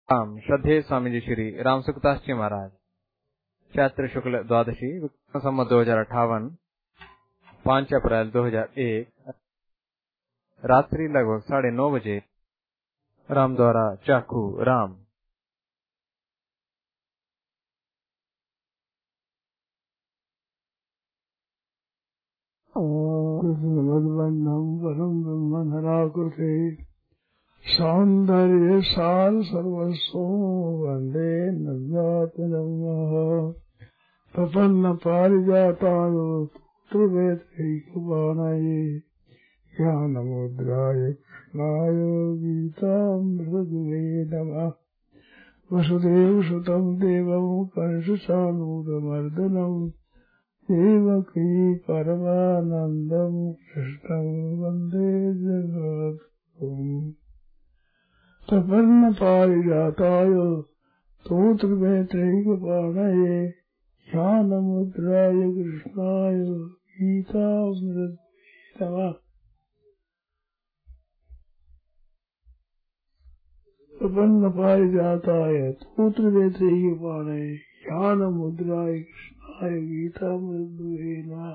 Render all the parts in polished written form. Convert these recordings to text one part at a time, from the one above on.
राम श्रद्धेय स्वामी जी श्री राम सुखदास जी महाराज। चैत्र शुक्ल द्वादशी संवत 2058 5 अप्रैल 2001 रात्रि लगभग 9:30 बजे। राम द्वारा चाकू राम। भगवन्नं परम ब्रह्म निराकृते सौंदर्य सार सर्वस्व वंदे नव्यात्मनः प्रपन्न पारिजाताय पुत्रवेत्रैकपाणये ज्ञानमुद्राय कृष्णाय गीतामृतदुहे नमः। वसुदेवसुतं देवं कंसचाणूरमर्दनं देवकी परमानन्दं कृष्णं वन्दे जगद्गुरुम्। प्रपन्न पारिजाताय स्तोत्रवेत्रैकपाणये ज्ञानमुद्राय कृष्णाय गीतामृतदुहे नमः। प्रपन्न पारिजाताय स्तोत्रवेत्रैकपाणये ज्ञानमुद्राय कृष्णाय गीतामृतदुहे नमः।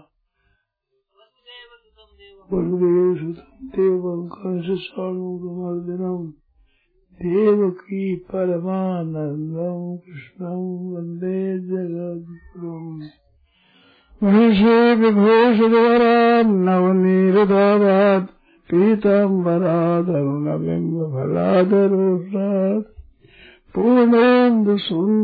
वसुदेवसुतं देवं कंसचाणूरमर्दनं देवकी परमानन्दं कृष्णं वन्दे जगद्गुरुम्। महिषे विभूषितवरान् नवनीरदाभात् पीताम्बरादरुणबिम्बफलादरोषात् पूर्णेन्दु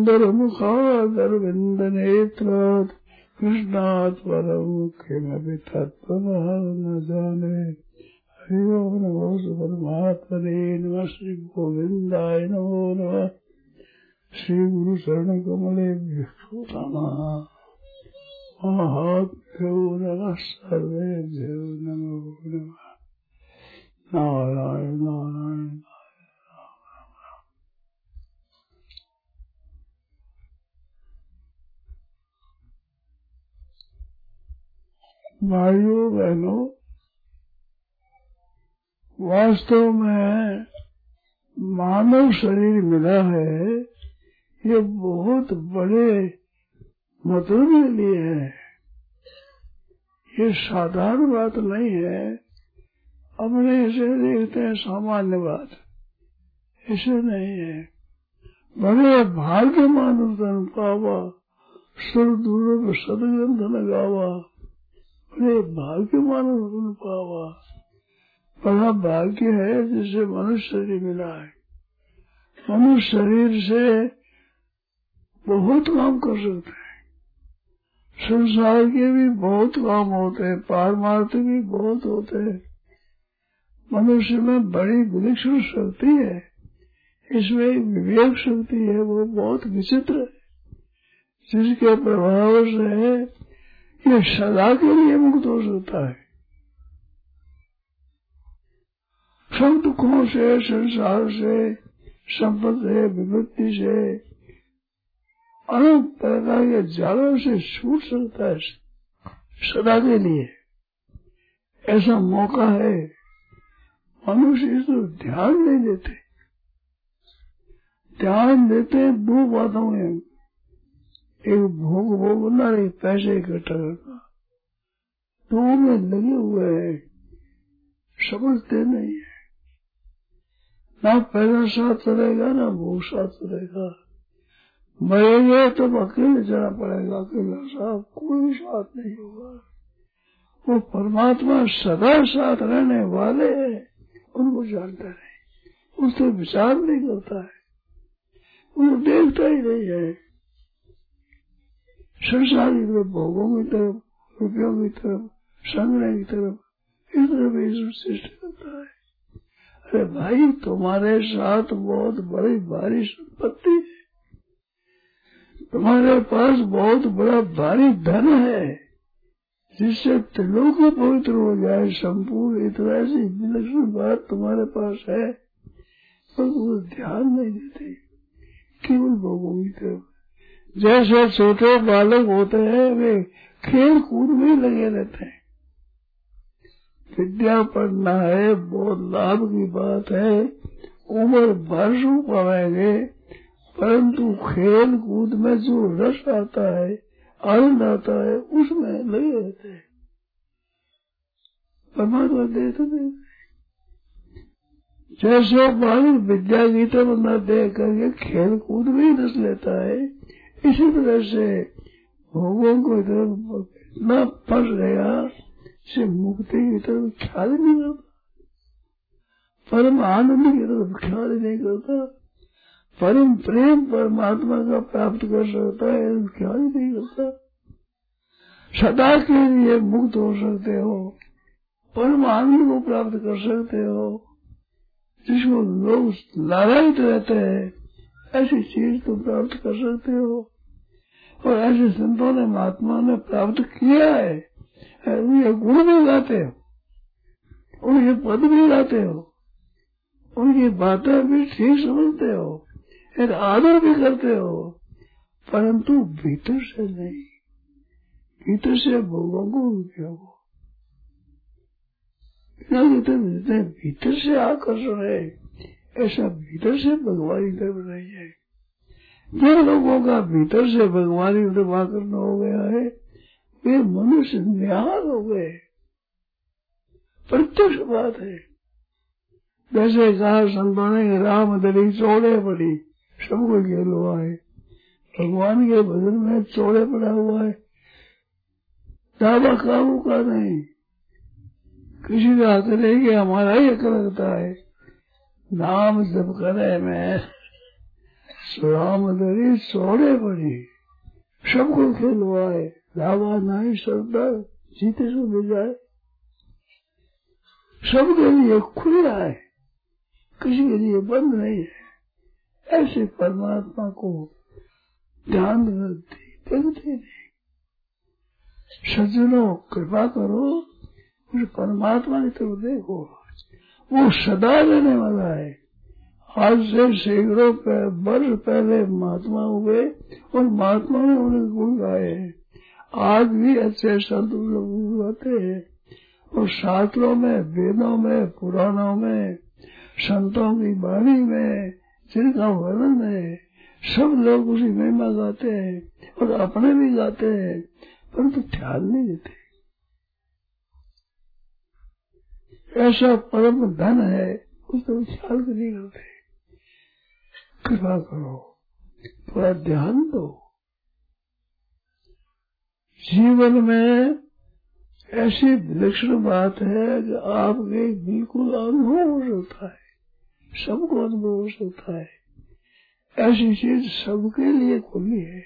सुन्दरमुखादरविन्दनेत्रात् कृष्णात् परं किमपि तत्त्वमः न जाने। हरि ओम नमो परमात्मने नमः। श्री गोविंदाय नमो नमः। श्री गुरु चरण कमलेभ्यो नमः। महाभ्यो नमः। सर्वेभ्यो नमो नमः। नारायण नारायण भाइयों बहनों, वास्तव में मानव शरीर मिला है, ये बहुत बड़े मतलब के लिए है। ये साधारण बात नहीं है। अपने इसे देखते हैं सामान्य बात, ऐसे नहीं है। बड़े भाग्य मानव धन पावा सुर दुर्लभ सदग्रंथ न गावा। बड़े भाग्य मानव धन पावा। बड़ा भाग्य है जिसे मनुष्य शरीर मिला है। मनुष्य शरीर से बहुत काम कर सकते हैं। संसार के भी बहुत काम होते हैं, पारमार्थिक भी बहुत होते हैं। मनुष्य में बड़ी विलक्षण शक्ति है, इसमें एक विवेक शक्ति है, वो बहुत विचित्र है, जिसके प्रभाव से ये सदा के लिए मुक्त हो सकता है। सब दुखों से, संसार से, संपत्ति से, विपत्ति से, अनेक प्रकार के जालों से छूट सकता है सदा के लिए। ऐसा मौका है। मनुष्य इस पर ध्यान नहीं देते। ध्यान देते दो बातों में, एक भोग भोगना, एक पैसे इकट्ठा करना। दो में लगे हुए हैं, समझते नहीं है। ना पैसा साथ रहेगा, ना भोग साथ रहेगा। मरेंगे तो अकेले जाना पड़ेगा, अकेला साथ कोई साथ नहीं होगा। वो परमात्मा सदा साथ रहने वाले हैं, उनको जानता नहीं, उससे विचार नहीं करता है, उनको देखता ही नहीं है। संसार की तरफ, भोगों की तरफ, रुपयों की तरफ, संग्रह की तरफ, इस तरफ सृष्टि करता है। अरे भाई, तुम्हारे साथ बहुत बड़ी भारी संपत्ति है, तुम्हारे पास बहुत बड़ा भारी धन है, जिससे त्रिलोक पवित्र हो जाए संपूर्ण। इतना ऐसी विलक्षण बात तुम्हारे पास है, पर वो ध्यान नहीं देते, केवल भोगों की तरफ। जैसे छोटे बालक होते हैं, वे खेल कूद में लगे रहते हैं। विद्या पढ़ना है, बहुत लाभ की बात है, उम्र भर पाएंगे, परंतु खेल कूद में जो रस आता है, आनंद आता है, उसमें लगे रहते हैं। परमात्मा देते नहीं। जैसे बालक विद्या की तरफ न देख करके खेल कूद में ही रस लेता है, इसी तरह से भोगों को तरफ न फंस गया से मुक्ति की तरफ ख्याल नहीं करता, परम आनंद की तरफ ख्याल नहीं करता, परम प्रेम परमात्मा का प्राप्त कर सकता है, ख्याल नहीं करता। सदा के लिए मुक्त हो सकते हो, परम आनंद को प्राप्त कर सकते हो, जिसको लोग लालायित रहते हैं, ऐसी चीज तो प्राप्त कर सकते हो। और ऐसे संतों ने महात्मा ने प्राप्त किया है, उनके गुण भी गाते हो, उनके पद भी गाते हो, उनकी बातें भी ठीक समझते हो, आदर भी करते हो, परंतु भीतर से नहीं, भीतर से भोगों को उपयोग भीतर से आकर्षण है, ऐसा भीतर से भगवान की तरफ नहीं है। जिन लोगों का भीतर से भगवान की तरफ आकर्षण हो गया है, वे मनुष्य निहाल हो गए, प्रत्यक्ष बात है। जैसे कहा संतों ने, राम दली चौड़े पड़ी, सबको खेल हुआ है, भगवान के भजन में चौड़े पड़ा हुआ है, दावा काबू का नहीं, किसी का हाथ नहीं कि हमारा ही अकल लगता है, नाम जब करे में राम दली चौड़े पड़ी, सबको खेल हुआ है, दावा नहीं श्रद्धा जीते से मिल जाए, सबके लिए खुला है, किसी के लिए बंद नहीं है। ऐसे परमात्मा को ध्यान देखते नहीं। सज्जनों कृपा करो, उस परमात्मा की तरफ देखो, वो सदा रहने वाला है। आज से सैकड़ों वर्ष पहले महात्मा हुए और महात्मा ने उन्हें गुण गाए, आज भी अच्छे संत गाते हैं। और शास्त्रों में, वेदों में, पुराणों में, संतों की वाणी में जिनका वर्णन है, सब लोग उसी महिमा गाते हैं और अपने भी गाते हैं, परंतु ख्याल नहीं देते। ऐसा परम धन है, उसको ख्याल नहीं करते। कृपा करो, थोड़ा ध्यान दो। जीवन में ऐसी विलक्षण बात है कि आपके बिल्कुल अनुभव हो सकता है, सबको अनुभव हो सकता है। ऐसी चीज सबके लिए खुली है।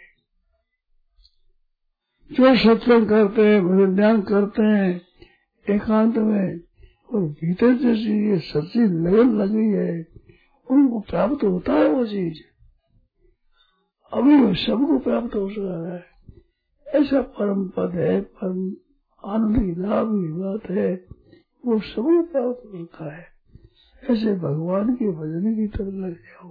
जो सत्संग करते हैं, भजन ध्यान करते हैं एकांत में, और भीतर जैसी ये सच्ची लगन लगी है, उनको प्राप्त होता है वो चीज। अभी वो सबको प्राप्त हो सकता है। ऐसा परम पद है, परम आनंद की लाभ की बात है, वो सबको प्राप्त होता है। ऐसे भगवान के भजन की तरफ लग जाओ।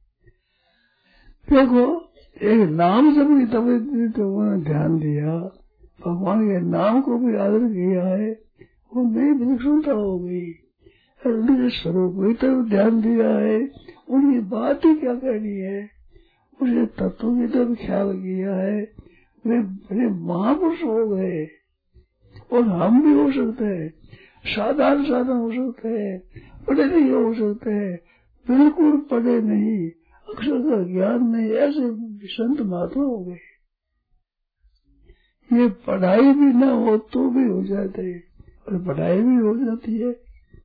देखो, एक नाम जब भी तो उन्होंने ध्यान दिया, भगवान के नाम को भी आदर किया है, वो नई विलक्षणता हो गई। उनके स्वरूप की तरफ ध्यान दिया है, उनकी बात ही क्या कहनी है, उसे तत्व की तरफ ख्याल किया है, वे बड़े महापुरुष हो गए। और हम भी हो सकते हैं, साधारण हो सकते हैं, पढ़े नहीं हो सकते हैं, बिल्कुल पढ़े नहीं, अक्षर का ज्ञान नहीं, ऐसे संत महात्मा हो गए। ये पढ़ाई भी न हो तो भी हो जाते, और पढ़ाई भी हो जाती है।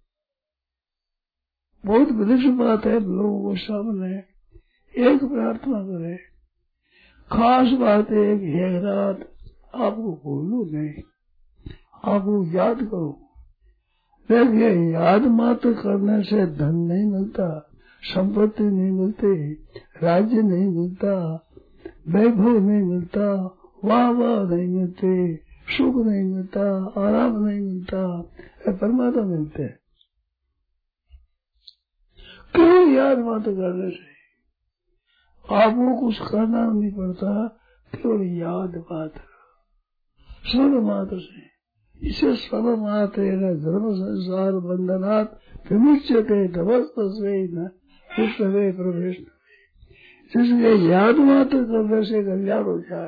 बहुत विलक्षण बात है लोगों को सामने। एक प्रार्थना करें, खास बात है कि एक रात आपको भूलो नहीं, आपको याद करो। देखिए, याद मात्र करने से धन नहीं मिलता, संपत्ति नहीं मिलती, राज्य नहीं मिलता, वैभव नहीं मिलता, वाह नहीं मिलती, सुख नहीं मिलता, आराम नहीं मिलता, परमात्मा मिलते हैं। क्यों? याद मात्र करने से आपको कुछ करना नहीं पड़ता, केवल याद मात्र, स्मरण मात्र से। इसे स्मरण मात्र धर्म संसार बंधनात् विमुच्यते तपस्वी न विश्वे प्रवेश। जिसके याद मात्र करने से कल्याण हो जाए।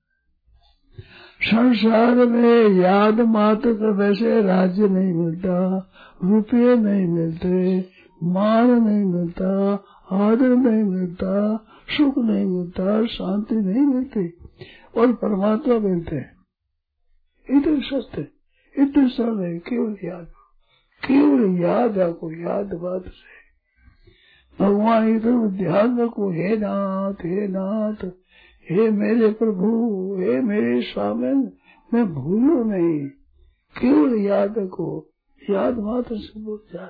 संसार में याद मात्र करने से राज्य नहीं मिलता, रुपये नहीं मिलते, मान नहीं मिलता, आदर नहीं मिलता, सुख नहीं मिलता, शांति नहीं मिलती, और परमात्मा मिलते हैं। इतने सस्ते, इतने सरल है, केवल याद आपको, याद बात से भगवान इधर ध्यान रखो। हे नाथ, हे नाथ, हे मेरे प्रभु, हे मेरे स्वामी, मैं भूलो नहीं, केवल याद रखो, याद मात्र से बोल जाए।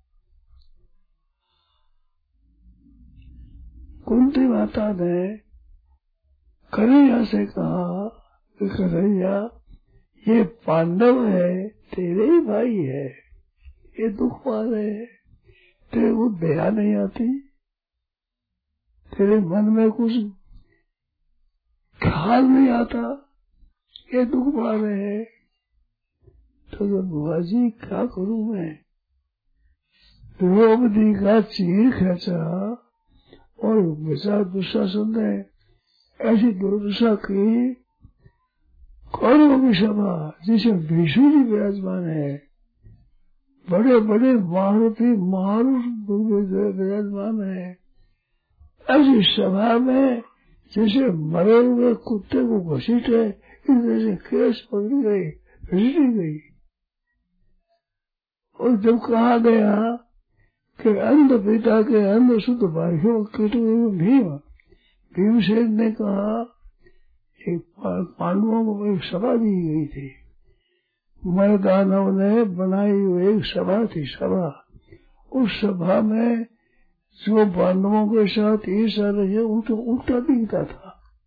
कुंती माता ने कन्हैया से कहा कि कन्हैया, ये पांडव है, तेरे ही भाई है, ये दुख पा रहे हैं, तेरे को दया नहीं आती, तेरे मन में कुछ ख्याल नहीं आता, ये दुख पा रहे हैं। तो बुआ जी क्या करूं मैं? द्रौपदी का चीर खींचा और बेचारा दुशासन ने ऐसी दुर्दशा की। कौरवों की सभा जिसे भीष्म जी विराजमान है, बड़े बड़े मारुति विराजमान है, ऐसी सभा में जैसे मरे हुए कुत्ते को घसीटे, इस जैसे केस पकड़ी गई, घसीटी गई। और जब कहा गया कि अंध पिता के अंध शुद्ध भाइयों भीमसेन ने कहा, एक पांडवों को एक सभा दी गई थी, मैदानव ने बनाई हुई एक सभा थी, सभा। उस सभा में जो पांडवों के साथ ईर्ष्या रही उनको उल्टा दिखता था।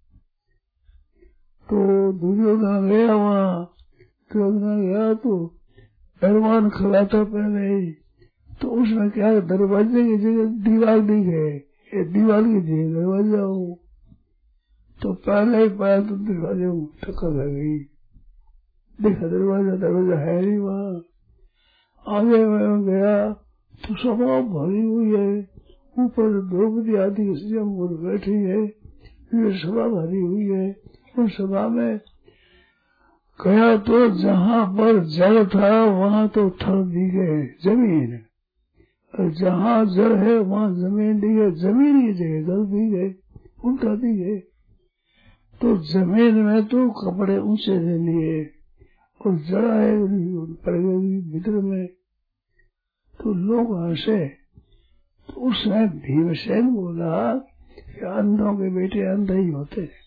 तो दुर्योधन गया वहाँ, दुर्योधन गया तो पहलवान खड़ा था पहले ही, तो उसमें क्या दरवाजे की जगह दीवार दी गए, ये दीवार की जगह दरवाजा हो, तो पहले ही पाया तो दरवाजे को टक्कर लग गई। देखा दरवाजा है नहीं वहाँ। आगे में गया तो सभा भरी हुई है, ऊपर द्रौपदी आदि बैठी है, ये सभा भरी हुई है। उस सभा में गया तो जहाँ पर जल था वहाँ तो थल दी गए जमीन, और जहाँ जल है वहाँ जमीन दी गई, जमीन की जगह जल दी गए, उल्टा दी गए। तो जमीन में तो कपड़े ऊंचे ले लिए और जड़ा है पड़ गई भीतर में, तो लोग हंसे। तो उसने भीमसेन बोला कि अंधों के बेटे अंधे ही होते हैं,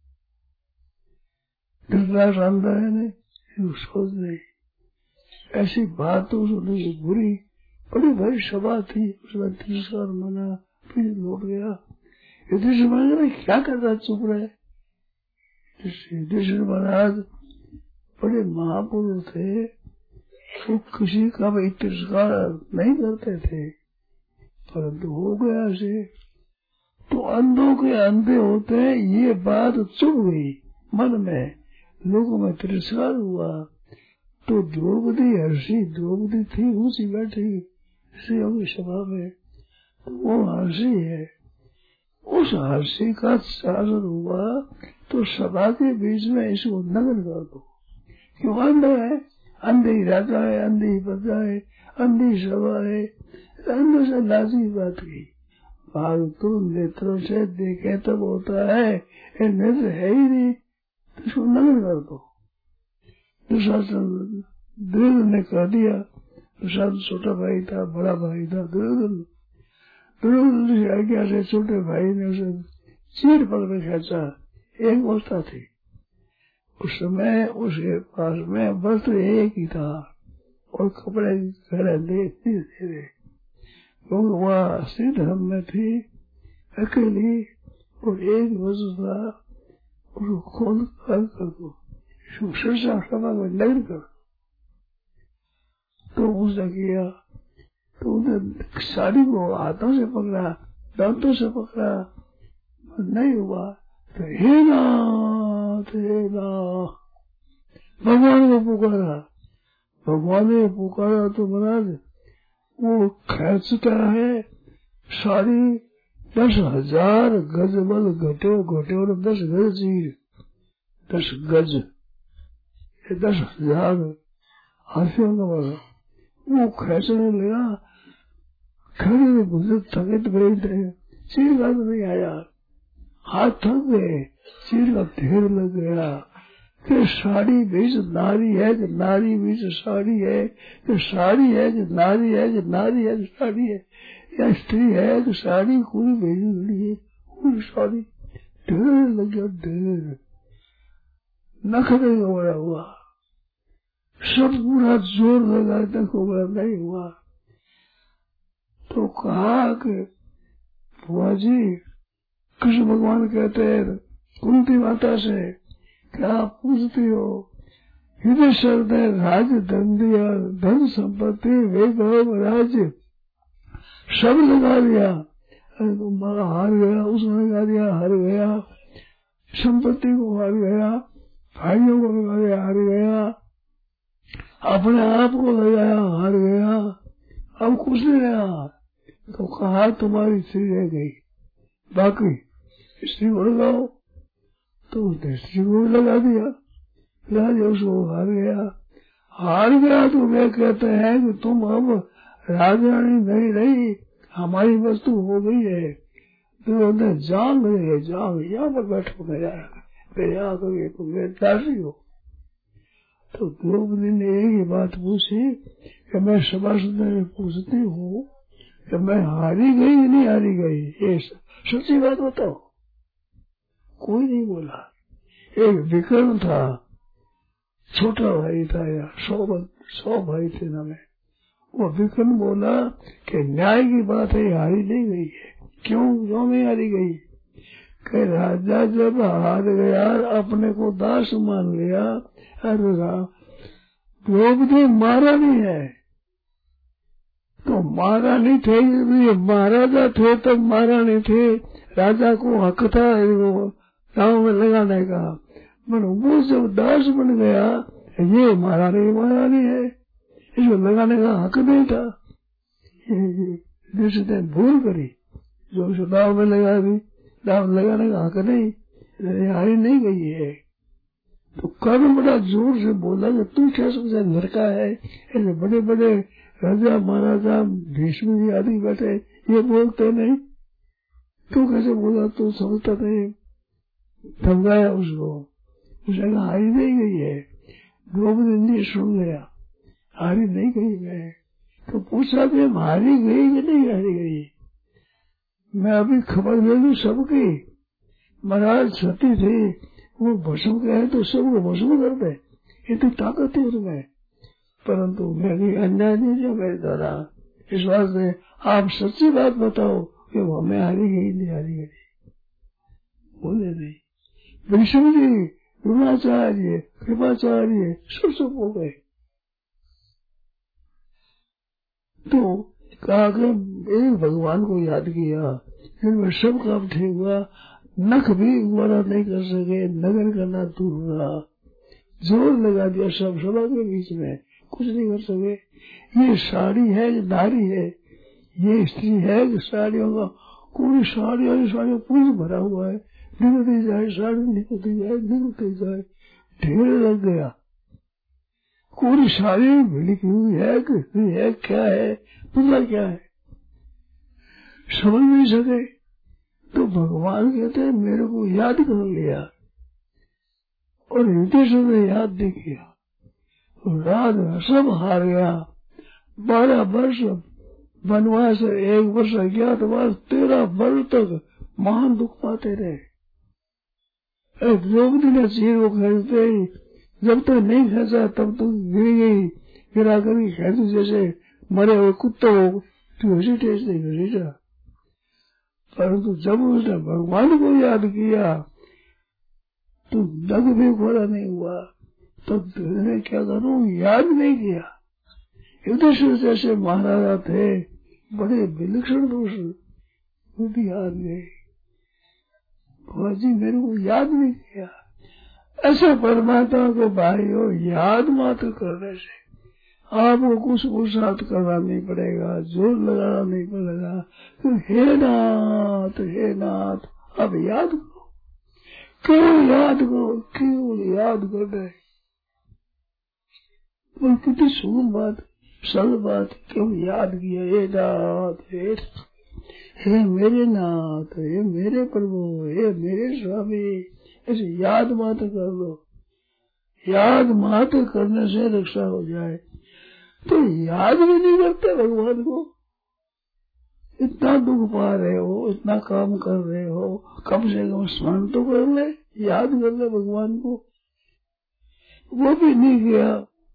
धृतराष्ट्र अंधा है नहीं, सोच नहीं। ऐसी बात तो उसने बुरी, बड़ी भारी सभा थी, उसने तिरस्कार मना, फिर लौट गया। युधिष्ठिर महाराज क्या कर रहा, चुप रहे। युधिष्ठिर महाराज बड़े महापुरुष थे, तो किसी का भी तिरस्कार नहीं करते थे, परंतु हो गया से तो अंधों के अंधे होते हैं, ये बात चुप गई मन में, लोगों में तिरस्कार हुआ। तो द्रौपदी हर्षी, द्रौपदी थी ऊंची बैठी स्त्रियों की सभा में, तो वो हर्षी है। उस हर्षी का शासन हुआ तो सभा के बीच में इसको नग्न कर दो, क्यों अंधा है, अंधे ही राजा है, अंधे ही प्रजा है, अंधी सभा है, अंधे से लाजी बात की। भाग तो नेत्रों से देखे तब होता है, ये नेत्र है ही नहीं, तो इसको नग्न कर दो। दुशासन दुर्योधन ने कह दिया, दुशासन छोटा भाई था, बड़ा भाई था दुर्योधन की आज्ञा से छोटे भाई ने उसे चीर पकड़ के खींचा। एक अवस्था थी, उस समय उसके पास में वस्त्र एक ही था और कपड़े दे क्योंकि वह स्त्री धर्म में थी, अकेली, और एक वस्त्र था, उसको खोल कर दो, सभा में नग्न कर। तो उसने किया, तो उसने साड़ी को हाथों से पकड़ा, दांतों से पकड़ा, नहीं हुआ तो हे नाथ, हे नाथ, भगवान को पुकारा। भगवान ने पुकारा तो महाराज वो खींचता है साड़ी, 10,000 गज बल घटो घटो 10 गज चीर, 10 गज, ये 10,000 हाथियों का बल। वो खींचने लगा, खड़े में गुजर थके तो गए थे, चीर का तो नहीं आया, हाथ थक गए, चीर का ढेर लग गया कि साड़ी बीच नारी है कि नारी बीच साड़ी है, कि साड़ी है कि नारी है, कि नारी है कि साड़ी है, या स्त्री है कि साड़ी, कोई भेजी गई है, कोई साड़ी, ढेर लग गया, ढेर नखरे का बड़ा हुआ, सब पूरा जोर लगा देखो बड़ा नहीं हुआ। तो कहा कि बुआ जी, कृष्ण भगवान कहते हैं कुंती माता से, क्या पूछती हो? युधिष्ठिर ने राज धन दिया, धन संपत्ति वैभव राज्य सब लगा दिया, अरे तुम्हारा हार गया, उसने लगा दिया हार गया, संपत्ति को हार गया, भाइयों को लगा दिया हार गया, अपने आप को लगाया हार गया, अब कुछ नहीं रहा। तो कहा तुम्हारी स्त्री रह गई, बाकी स्त्री को लगाओ, तो उसने स्त्री को लगा दिया, उसको हार गया तो वे कहते हैं कि तुम अब राजरानी नहीं रही, हमारी वस्तु हो गई है। तो उन्हें जांग है, जांग यहाँ पर बैठो मेरा, यहाँ करिए तुम मेरे दासी हो। तो द्रौपदी ने यही बात पूछी कि मैं सभासद में पूछती हूँ कि मैं हारी गई नहीं हारी गई, ये सच्ची बात बताओ। कोई नहीं बोला। एक विक्रम था, छोटा भाई था, या 100 भाई थे ना में, वो विक्रम बोला कि न्याय की बात है, हारी नहीं गई है। क्यों नहीं हारी गई? कि राजा जब हार गया, अपने को दास मान लिया, अरे द्रौपदी महारानी है, तो महारानी थे, महाराजा थे तब महारानी थे, राजा को हक था गाँव में लगाने का, पर वो जब दास बन गया, ये महारानी है, इसको लगाने का हक नहीं था। जिसने भूल करी, जो दाव में लगा दी, दाव लगाने का हक नहीं, हारी नहीं गई है। तो कर्ण बड़ा जोर से बोला कि तू क्या समझा लड़का है, ऐसे बड़े बड़े राजा महाराजा भीष्म जी आदि बैठे, ये बोलते नहीं, तू कैसे बोला, तू समझता नहीं। धमकाया उसको, उसने कहा हारी नहीं गई है। द्रौपदी ने सुन लिया, हारी नहीं गई मैं। तो पूछा कि हारी गई कि नहीं हारी गई? मैं अभी खबर ले लू सबकी, महाराज सती थी, वो भस्म कहे तो सबको भस्म कर दे, इतनी ताकत है उसमें, परंतु मेरी अन्याय नहीं किया मेरे द्वारा। इस वास्ते आप सच्ची बात बताओ कि वो हमें हारी गई नहीं हारी गई। बोले नहीं। विष्णु जी, द्रोणाचार्य, कृपाचार्य सब हो गए। तो कहा कि एक भगवान को याद किया, जिनमें सब काम ठीक हुआ, नख भी गुवारा नहीं कर सके, नगर करना दूर रहा, जोर लगा दिया सब सभा के बीच में, कुछ नहीं कर सके। ये साड़ी है कि नारी है, ये स्त्री है कि साड़ियों का, कोई साड़ियों पूरी भरा हुआ है, निकलती जाए साड़ी, निकलती जाए निकलती जाए, ढेर लग गया। कोई साड़ी भिड़की हुई है कि है, क्या है, पुतला क्या है, समझ नहीं सके। तो भगवान कहते हैं मेरे को याद कर लिया, और युधिष्ठिर ने याद नहीं किया, रात में सब हार गया। 12 वर्ष वनवास, 1 वर्ष अज्ञातवास, 13 वर्ष तक महान दुख पाते रहे। द्रौपदी ने चीर को खींचते ही, जब तक नहीं खींचा तब तो गिर गई, गिरा कर खींची जैसे मरे हुए कुत्तों को घसीटे से घसीटा। परंतु जब उसने भगवान को याद किया तो दग भी घोड़ा नहीं हुआ। तब तो क्या करूं, याद नहीं किया। युधिष्ठिर जैसे महाराजा थे, बड़े विलक्षण पुरुष, वो भी याद गए, जी मेरे को याद नहीं किया। ऐसे परमात्मा को भाइयों याद मात्र करने से आपको कुछ पुरुषार्थ करना नहीं पड़ेगा, जोर लगाना नहीं पड़ेगा। तो हे नाथ अब याद करो, केवल याद करो, केवल याद कर रहे। और कितनी सुगम बात, सरल बात, केवल याद किया। हे नाथ, हे मेरे नाथ, हे मेरे प्रभु, हे मेरे स्वामी, ऐसे याद मात्र कर लो। याद मात्र करने से रक्षा हो जाए। तो याद भी नहीं करते भगवान को। इतना दुख पा रहे हो, इतना काम कर रहे हो, कम से कम स्मरण तो कर ले, याद कर ले भगवान को। वो भी नहीं किया।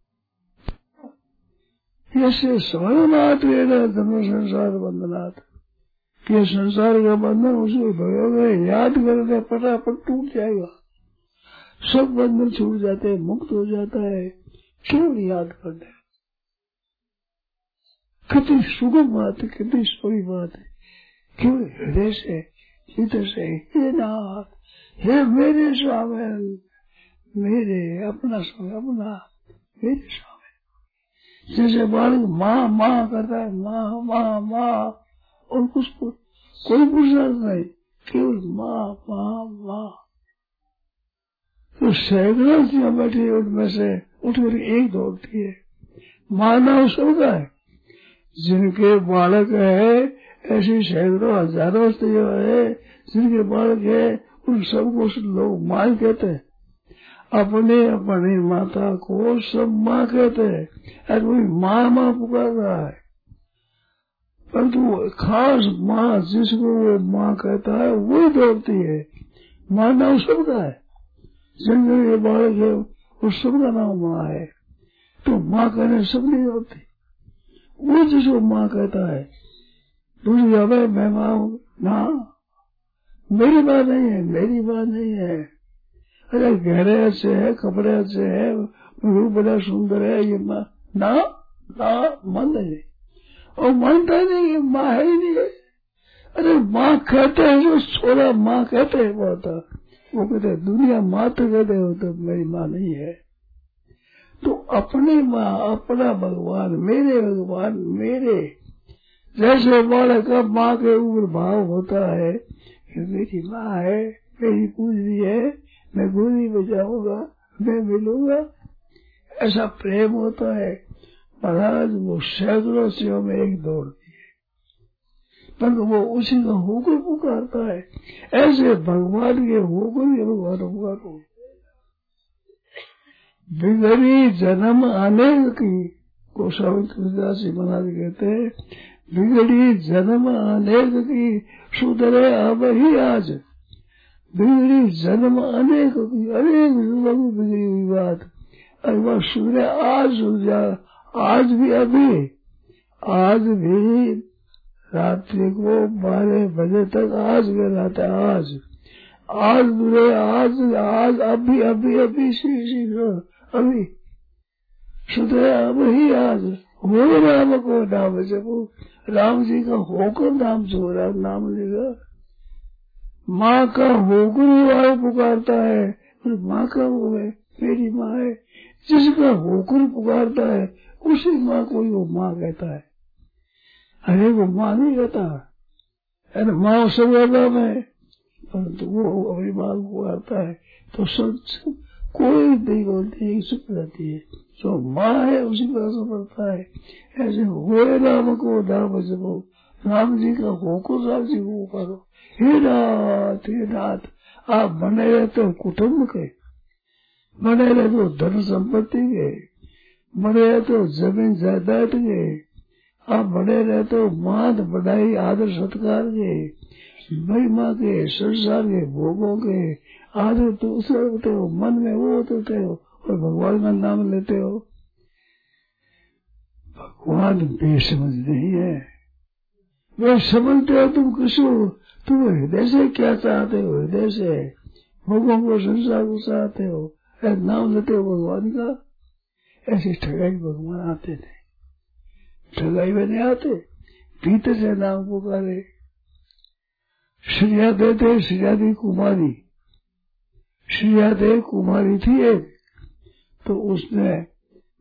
ऐसे स्मरण मात्र धर्म संसार बंधनाथ, कि संसार का बंधन उसे भयोगे याद करके फटाफट टूट जाएगा। सब बंधन छूट जाते हैं, मुक्त हो जाता है, केवल याद करने। कितनी सुगम बात है, कितनी सोई बात है। केवल हृदय से, चित्त से, हे नाथ, हे मेरे स्वामी, मेरे अपना स्वामी, अपना मेरे स्वामी। जैसे बालक माँ माँ करता है, माँ माँ माँ, और कुछ कोई पुरुषार्थ नहीं, केवल माँ माँ माँ। तो सैकड़ों से बैठी है, उनमें से उठकर एक दौड़ती है। माँ नाम सबका है, जिनके बालक है ऐसी सैकड़ों हजारों से जो है जिनके बालक है, उन सबको लोग माँ कहते हैं। अपने अपनी माता को सब माँ कहते हैं, और वही माँ माँ पुकार रहा है। परंतु खास माँ जिसको वो माँ कहता है वही दौड़ती है। माँ नाम सबका है, जिनके बालक है वो सबका नाम माँ है। तो माँ कहने सब नहीं दौड़ती, वो जिसको माँ कहता है। दूसरी अब मैं माँ हूँ ना, मेरी बात नहीं है, मेरी बात नहीं है। अरे गहरे अच्छे है, कपड़े अच्छे है, रूप बड़ा सुंदर है, ये माँ ना ना मन नहीं, और मानता ही नहीं है, माँ है ही नहीं है। अरे माँ कहते हैं जो छोरा माँ कहते हैं वो होता, वो कहते हैं दुनिया माँ तो कहते हो तो मेरी माँ नहीं है। तो अपनी माँ, अपना भगवान, मेरे भगवान, मेरे जैसे बालक का माँ के ऊपर भाव होता है कि मेरी माँ है, मेरी पूजी है, मैं गोदी बजाऊंगा, मैं मिलूंगा, ऐसा प्रेम होता है। महाराज वो सैकड़ों से में एक दौड़ती है, पर वो उसी का हुक्म पुकारता है। ऐसे भगवान के हुक्म के भगवान पुकारो। बिगड़ी जन्म अनेक की, गोस्वामी तुलसीदास जी महाराज कहते हैं, बिगड़ी जन्म अनेक की, सुधरे अब ही आज। बिगड़ी जन्म अनेक की, अनेक जन्म बिगड़ी हुई बात, और वह सुधरे आज हो जाए। आज भी अभी, आज भी रात्रि को 12 बजे तक आज में रहता है। आज बुरे, आज अभी अभी अभी शीघ्र अभी सुधरे अब ही आज। हो राम को नाम जपो, राम जी का होकर नाम जो नाम लेगा। माँ का होकर वाले पुकारता है, और माँ का वो है मेरी माँ है। जिसका होकर पुकारता है उसी माँ को वो माँ कहता है। अरे वो माँ नहीं कहता, अरे माँ सब नाम है, परंतु वो अपनी माँ को पुकारता है तो सब कोई नहीं बोलती, चुप रहती है। जो माँ है उसी का असर पड़ता है। ऐसे हुए राम को नाम जपो, राम जी का होकर राम जी को पुकारो। हे नाथ, आप बने रहते हो कुटुम्ब के, बने रहते हो धन संपत्ति के, बने रहते हो जमीन जायदाद के, आप बने रहते हो मान बढ़ाई आदर सत्कार के, महिमा के, संसार के, भोगों के आदर तो उतरते हो, मन में वो उतरते हो, और भगवान का नाम लेते हो। भगवान बेसमझ नहीं है। वे समझते हो तुम किसी हो, तुम हृदय से क्या चाहते हो, हृदय से भोगों को, संसार को चाहते हो, नाम लेते हो भगवान का। ऐसी ठगाई भगवान आते थे, ठगाई में नहीं आते, भीतर से नाम पुकारे। श्रिया देते, श्रियादी कुमारी, श्रिया दे कुमारी थी एक, तो उसने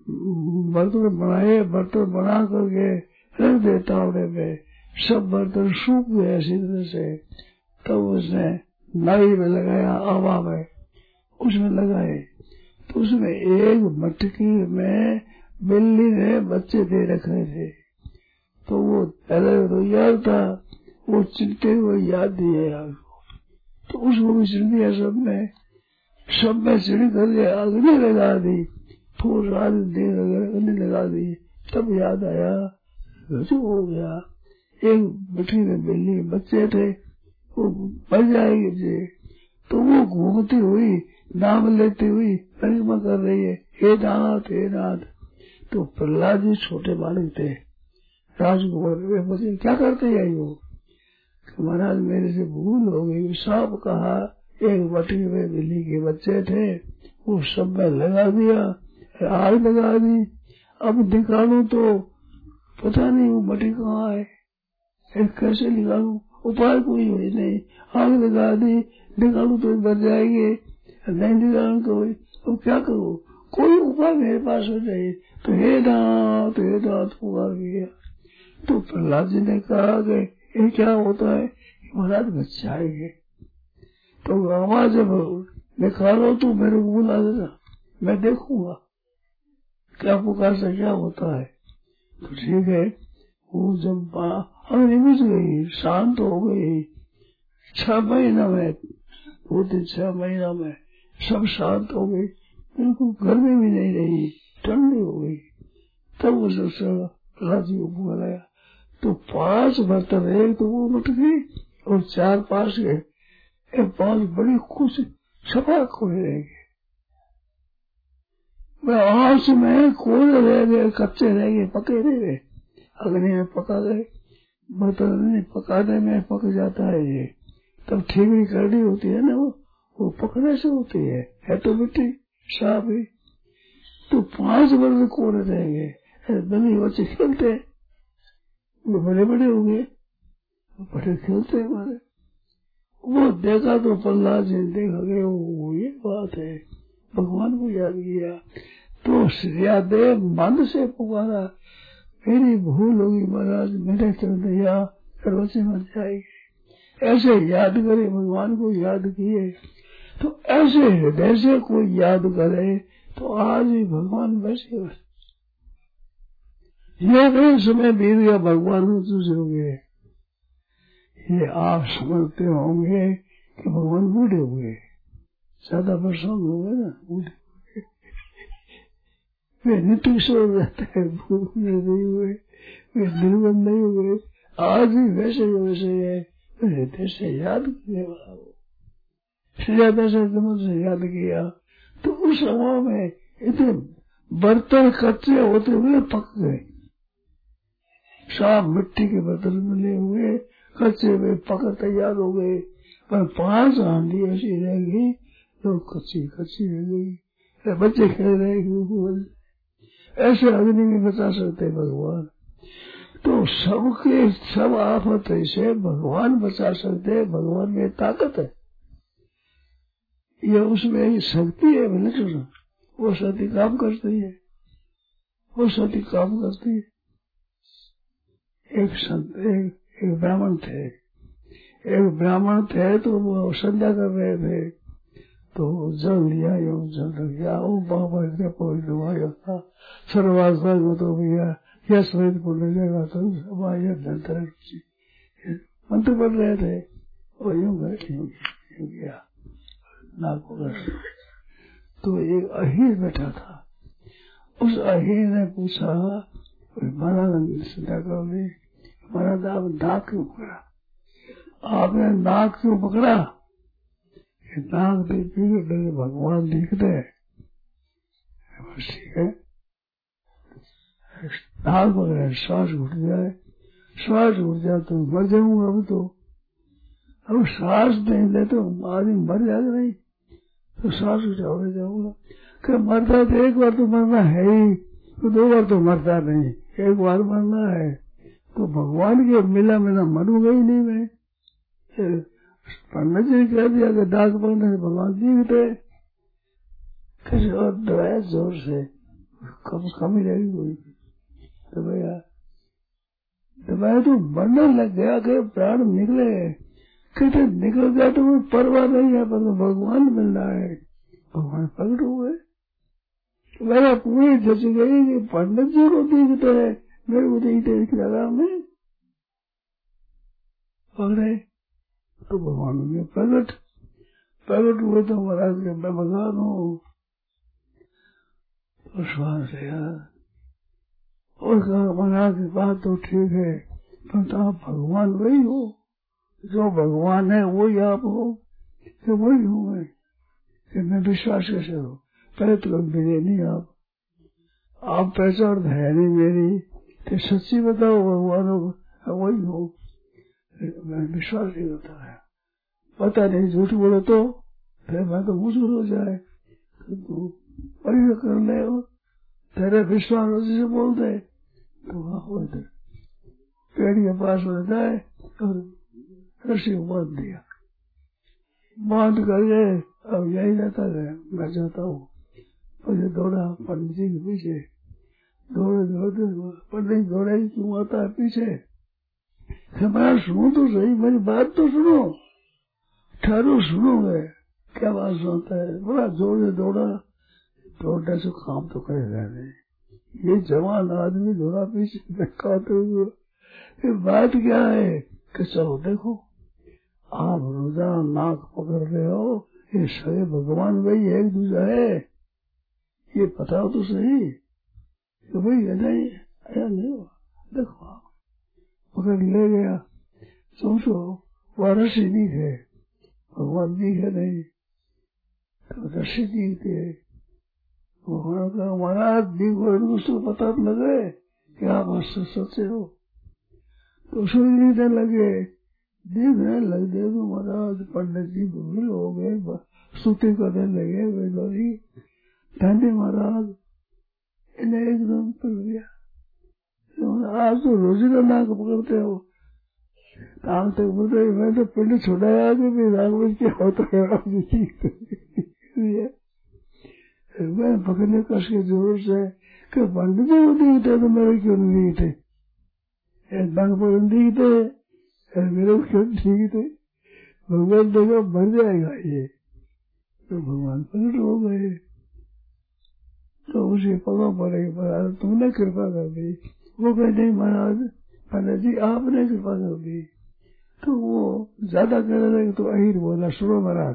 बर्तन बनाए, बर्तन बना करके रख दे तावड़े में, सब बर्तन सूख गए अच्छी तरह से। तब उसने नाई में लगाया, आवा में उसमें लगाए, तो उसमें एक मटकी में बिल्ली ने बच्चे दे रखे थे। तो वो पहले तो याद था, वो चिंते हुए याद दिया, तो उसको भी चिड़ दिया सब में चिड़ कर अग्नि लगा दी, फूल अग्नि लगा दी। तब याद आया जो हो गया, एक मटकी में बिल्ली बच्चे थे, वो मर जाएगी। तो वो घूमती हुई नाम लेती हुई परिक्रमा कर रही है, हे नाथ हे नाथ। तो प्रहलाद जी छोटे बालक थे, राजकुमार, वे बच्चे क्या करते हैं वो, महाराज मेरे से भूल हो गई, सब कहा एक मटकी में बिल्ली के बच्चे थे, वो सब में लगा दिया, आग लगा दी। अब निकालू तो पता नहीं वो मटकी कहाँ है, कैसे निकालू, उपाय कोई हुई नहीं, आग लगा दी, निकालू तो बच जाएंगे, नहीं निकालू तो क्या करूँ, कोई उपाय मेरे पास हो जाए। तो हे नाथ पुकार किया। तो प्रहलाद जी ने कहा कि ये क्या होता है, महाराज बचाएंगे। तो आवाज जब निकालो तो मेरे को बुला देना, मैं देखूंगा क्या पुकार से क्या होता है। तो ठीक है, वो जब अग्नि बुझ गई, शांत हो गई, 6 महीना में, वो दिन 6 महीना में सब शांत हो गई, बिल्कुल गर्मी भी नहीं रही, ठंडी हो गई। तब उस प्रहलाद जी को बुलाया, तो 5 बर्तन, एक तो वो उठ गई और 4 पास गए, 5 बड़ी खुश सफा खोले रह गए, आस में कोले रह गए, कच्चे रह गए, पके रह गए, अग्नि में पका गए। बर्तन पकाने में पक जाता है ये, तब ठीकरी करनी होती है ना, वो पकने से होती है तो मिट्टी साफ ही। तो 5 बर्तन कोले रह गए, बड़े बच्चे खेलते, वो बड़े बड़े हो गए, बड़े खेलते हमारे। वो देखा तो प्रहलाद जी देखा गए, वो ये बात है, भगवान को याद किया। तो श्रीयादेव मन से पुकारा, मेरी भूल होगी महाराज, मेरे चरदिया बच्चे मर जाएंगे। ऐसे याद करे, भगवान को याद किए, तो ऐसे हृदय से कोई याद करे तो आज ही भगवान वैसे ये समय बीत गया, भगवान तुझे हो गए। ये आप समझते होंगे कि भगवान बूढ़े हुए, ज्यादा वर्षों हो गए ना, बूढ़े वे नित्य सो रहते हैं, भूले नहीं हुए, वे निर्बंध नहीं हुए, आज भी वैसे है, हृदय से याद करने वाला हो, ज्यादा से याद किया। तो उस समय में इतने बर्तन कच्चे होते हुए पक गए, साफ मिट्टी के बर्तन मिले हुए कच्चे हुए पक तैयार हो गए, पर 5 हांडी ऐसी रह गई तो कच्ची रह गई, बच्चे खेल रहे। ऐसे अग्नि में बचा सकते भगवान, तो सबके सब आफत से भगवान बचा सकते, भगवान में ताकत है, ये उसमें शक्ति है विलक्षण, वो शक्ति काम करती है, वो शक्ति काम करती है। एक ब्राह्मण थे तो वो संध्या कर रहे थे, तो जल लिया, जल रख गया, वो बाबा पहुंच था सर्वास्था को, तो भैया यह स्वेद को ले जाएगा तो मंत्र पढ़ रहे थे, और यूं गया नाक होगा। तो एक अहीर बैठा था, उस अहीर ने पूछा, महाराज संध्या करो दी, महाराज आप नाक क्यों पकड़ा, आपने नाक क्यों पकड़ा, नाक देखी भगवान दिखते है, ठीक है, नाक पकड़ा, श्वास उठ जाए तो मर जाऊंगा, अब श्वास नहीं ले तो आदमी मर जाएगा, नहीं तो श्वास उठाओ जाऊंगा, कि मरता तो एक बार तो मरना है ही, तो 2 बार तो मरता नहीं, एक बार मरना है, तो भगवान के मिला मरूंगा ही नहीं मैं। पंडित जी कह दिया कि दाग पकड़ने से भगवान जीवित है, और दबाया जोर से, कमी रहेगी कोई। दबाया तो मरने लग गया कि प्राण निकले, कहते निकल गया तो कोई परवाह नहीं है, पर भगवान मिल रहा है, भगवान प्रकट हुए। मेरा पूरी जच गई कि पंडित जी को दिखते है, मेरे को दिखते लगा में पकड़े तो भगवान में प्रकट हुए तो महाराज के मैं भगवान हूँ। तो श्वास लिया और कहा महाराज की बात तो ठीक है, पर आप भगवान वही हो, जो भगवान है वही आप हो कि वही हूँ मैं, कि मैं विश्वास कैसे हो, पहले तो मिले नहीं आप पहचान है नहीं मेरी, तो सच्ची बताओ भगवान हो वही हो, मैं विश्वास नहीं होता है, पता नहीं झूठ बोले तो फिर मैं तो मुश्किल हो जाए, तो वही कर ले हो, तेरे विश्वास हो जिसे बोल दे तो वहाँ इधर पेड़ के पास हो जाए और रस्सी को बांध दिया, बांध करके अब यही जाता है, मैं जाता हूँ। मुझे दौड़ा पंडित जी के पीछे, दौड़ते पंडित दौड़े क्यों आता है पीछे, मैं सुनो तो सही, मेरी बात तो सुनो, ठहरो सुनोगे क्या बात सुनता है, बड़ा जोर से दौड़ा, दौड़ने से काम तो करेगा नहीं, ये जवान आदमी दौड़ा पीछे कहते हुए बात क्या है कि चलो देखो आप रोजाना नाक पकड़ रहे हो, ये सही भगवान वही एक दूसरा है, ये बताओ तो सही कि भाई है नहीं, ऐसा नहीं हुआ, देखो आप पकड़ ले गया, सोचो वह रस्सी नहीं है, भगवान नहीं है नहीं, तो रस्सी नहीं थे, भगवान का महाराज देखो उसको पता लगे कि आप सच्चे हो, तो सोचने लगे, देखने लग गए तो महाराज पंडित जी भूल हो गए, स्तुति करने लगे, वे लोग धन्य महाराज इन्हें एकदम पड़ गया, आप तो रोजी का नाक पकड़ते हो, काम तक बोलते मैं तो पिंड छुड़ाया कि भी राघव क्या होता है, मैं पकड़ने कस के जरूर से कि पंडित जी को दिखते तो मेरे क्यों नहीं दिखते, नाक पकड़ दिखते मेरे को क्यों दिखते, भगवान देखो मर जाएगा ये, तो भगवान प्रकट हो गए, तो उसे पकड़ पड़ेगा, तुमने कृपा कर दी, वो कहते नहीं महाराज पंडित जी आपने कृपा कर दी, तो वो ज्यादा कह रहे थे तो अहिर बोला, सुनो महाराज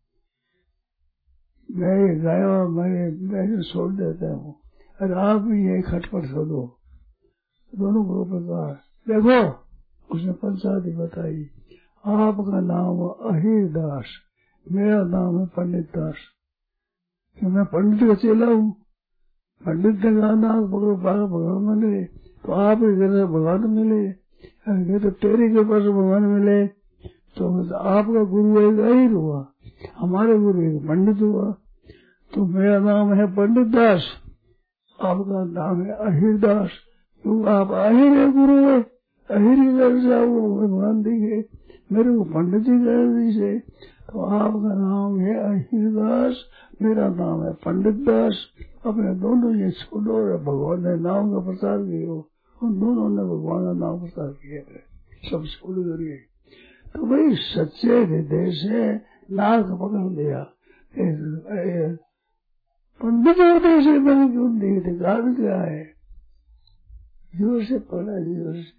मैं गाया मैं छोड़ देता हूँ और आप भी ये खटपट छोड़ो, दोनों को प्रकार देखो उसने पंचायती बताई, आपका नाम अहिर दास, मेरा नाम है पंडित दास, कि मैं पंडित का चेला हूँ, पंडित ने कहा नाम पकड़ो भगवान मिले तो आप ही कहते भगवान मिले, तो तेरे के पास भगवान मिले, तो आपका गुरु एक अहिर हुआ, हमारे गुरु एक पंडित हुआ, तो मेरा नाम है पंडित दास, आपका नाम है अहिर दास, क्योंकि आप अहिर है गुरु है, अहिर की घर से आपको भगवान दिखे, मेरे को पंडित जी घर से, तो आपका नाम है अहिर दास, मेरा नाम है पंडित दास, अपने दोनों ये छोड़ो और भगवान ने नाम का प्रचार किया, उन दोनों ने भगवान का नाम प्रचार किया, सब छोड़ करके, तो भाई सच्चे हृदय से नाक पकड़ लिया, पंडित हृदय से मैंने क्यों नहीं थे, कारण क्या है, जोर से पकड़ा, जोर से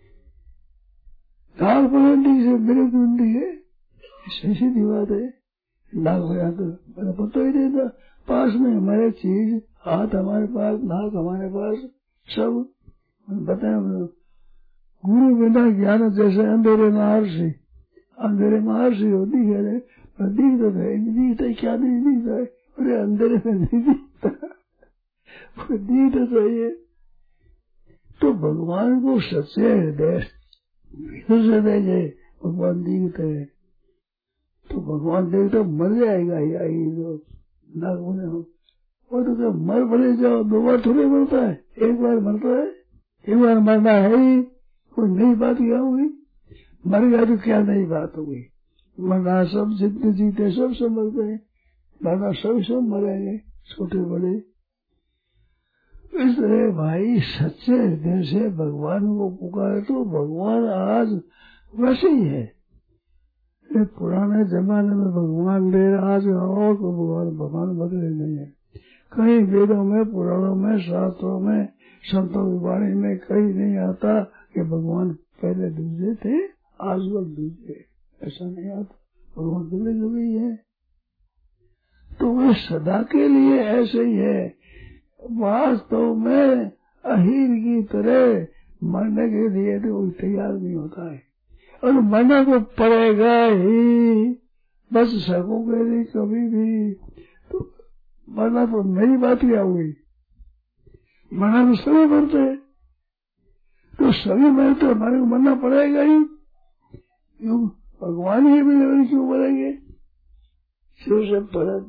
नाक पकड़ने से मेरे क्यों नहीं है, सीधी बात है, नाक पकड़ा तो मैंने पता ही नहीं था, पास में हमारे चीज, हाथ हमारे पास, नाक हमारे पास, सब बताया गुरु बिना ज्ञान जैसे अंधेरे महर्षि, अंधेरे महर्षि होती है, दिखता है दिखता क्या नहीं दिखता है, अरे अंधेरे में नहीं दिखता, दिखता चाहिए, तो भगवान को सच्चे हृदय से देखे भगवान दिखते है, तो भगवान देखते मर जाएगा यही लोग नाक बने हो, और तो मर बने जाओ, दो बार थोड़े मरता है, एक बार मरता है, एक बार मरना है ही, कोई नई बात क्या होगी, मर गया तो क्या नई बात होगी, मरना सब जितने जीते सब मरते हैं, मरना सब मरेंगे, छोटे बड़े, इसलिए भाई सच्चे हृदय से भगवान को पुकारे तो भगवान आज वैसे ही है। ये पुराने जमाने में भगवान दे रहा, आज और को भगवान बदले नहीं है। कहीं वेदों में, पुराणों में, शास्त्रों में, संतों की वाणी में कहीं नहीं आता कि भगवान पहले दूसरे थे, आज लोग दूसरे, ऐसा नहीं आता। भगवान दूसरे लोग ही है, तो वे सदा के लिए ऐसे ही है। वास्तव में अहीर की तरह मरने के लिए तो कोई तैयार नहीं होता है, और मरना तो पड़ेगा ही, बच सकोगे नहीं कभी भी। तो मरना तो मेरी बात क्या हुई, मरना तो सभी मरते हैं, तो सभी मरते, हमारे को मरना पड़ेगा ही। क्यों भगवान ही मिले क्यों मरेंगे? शिव से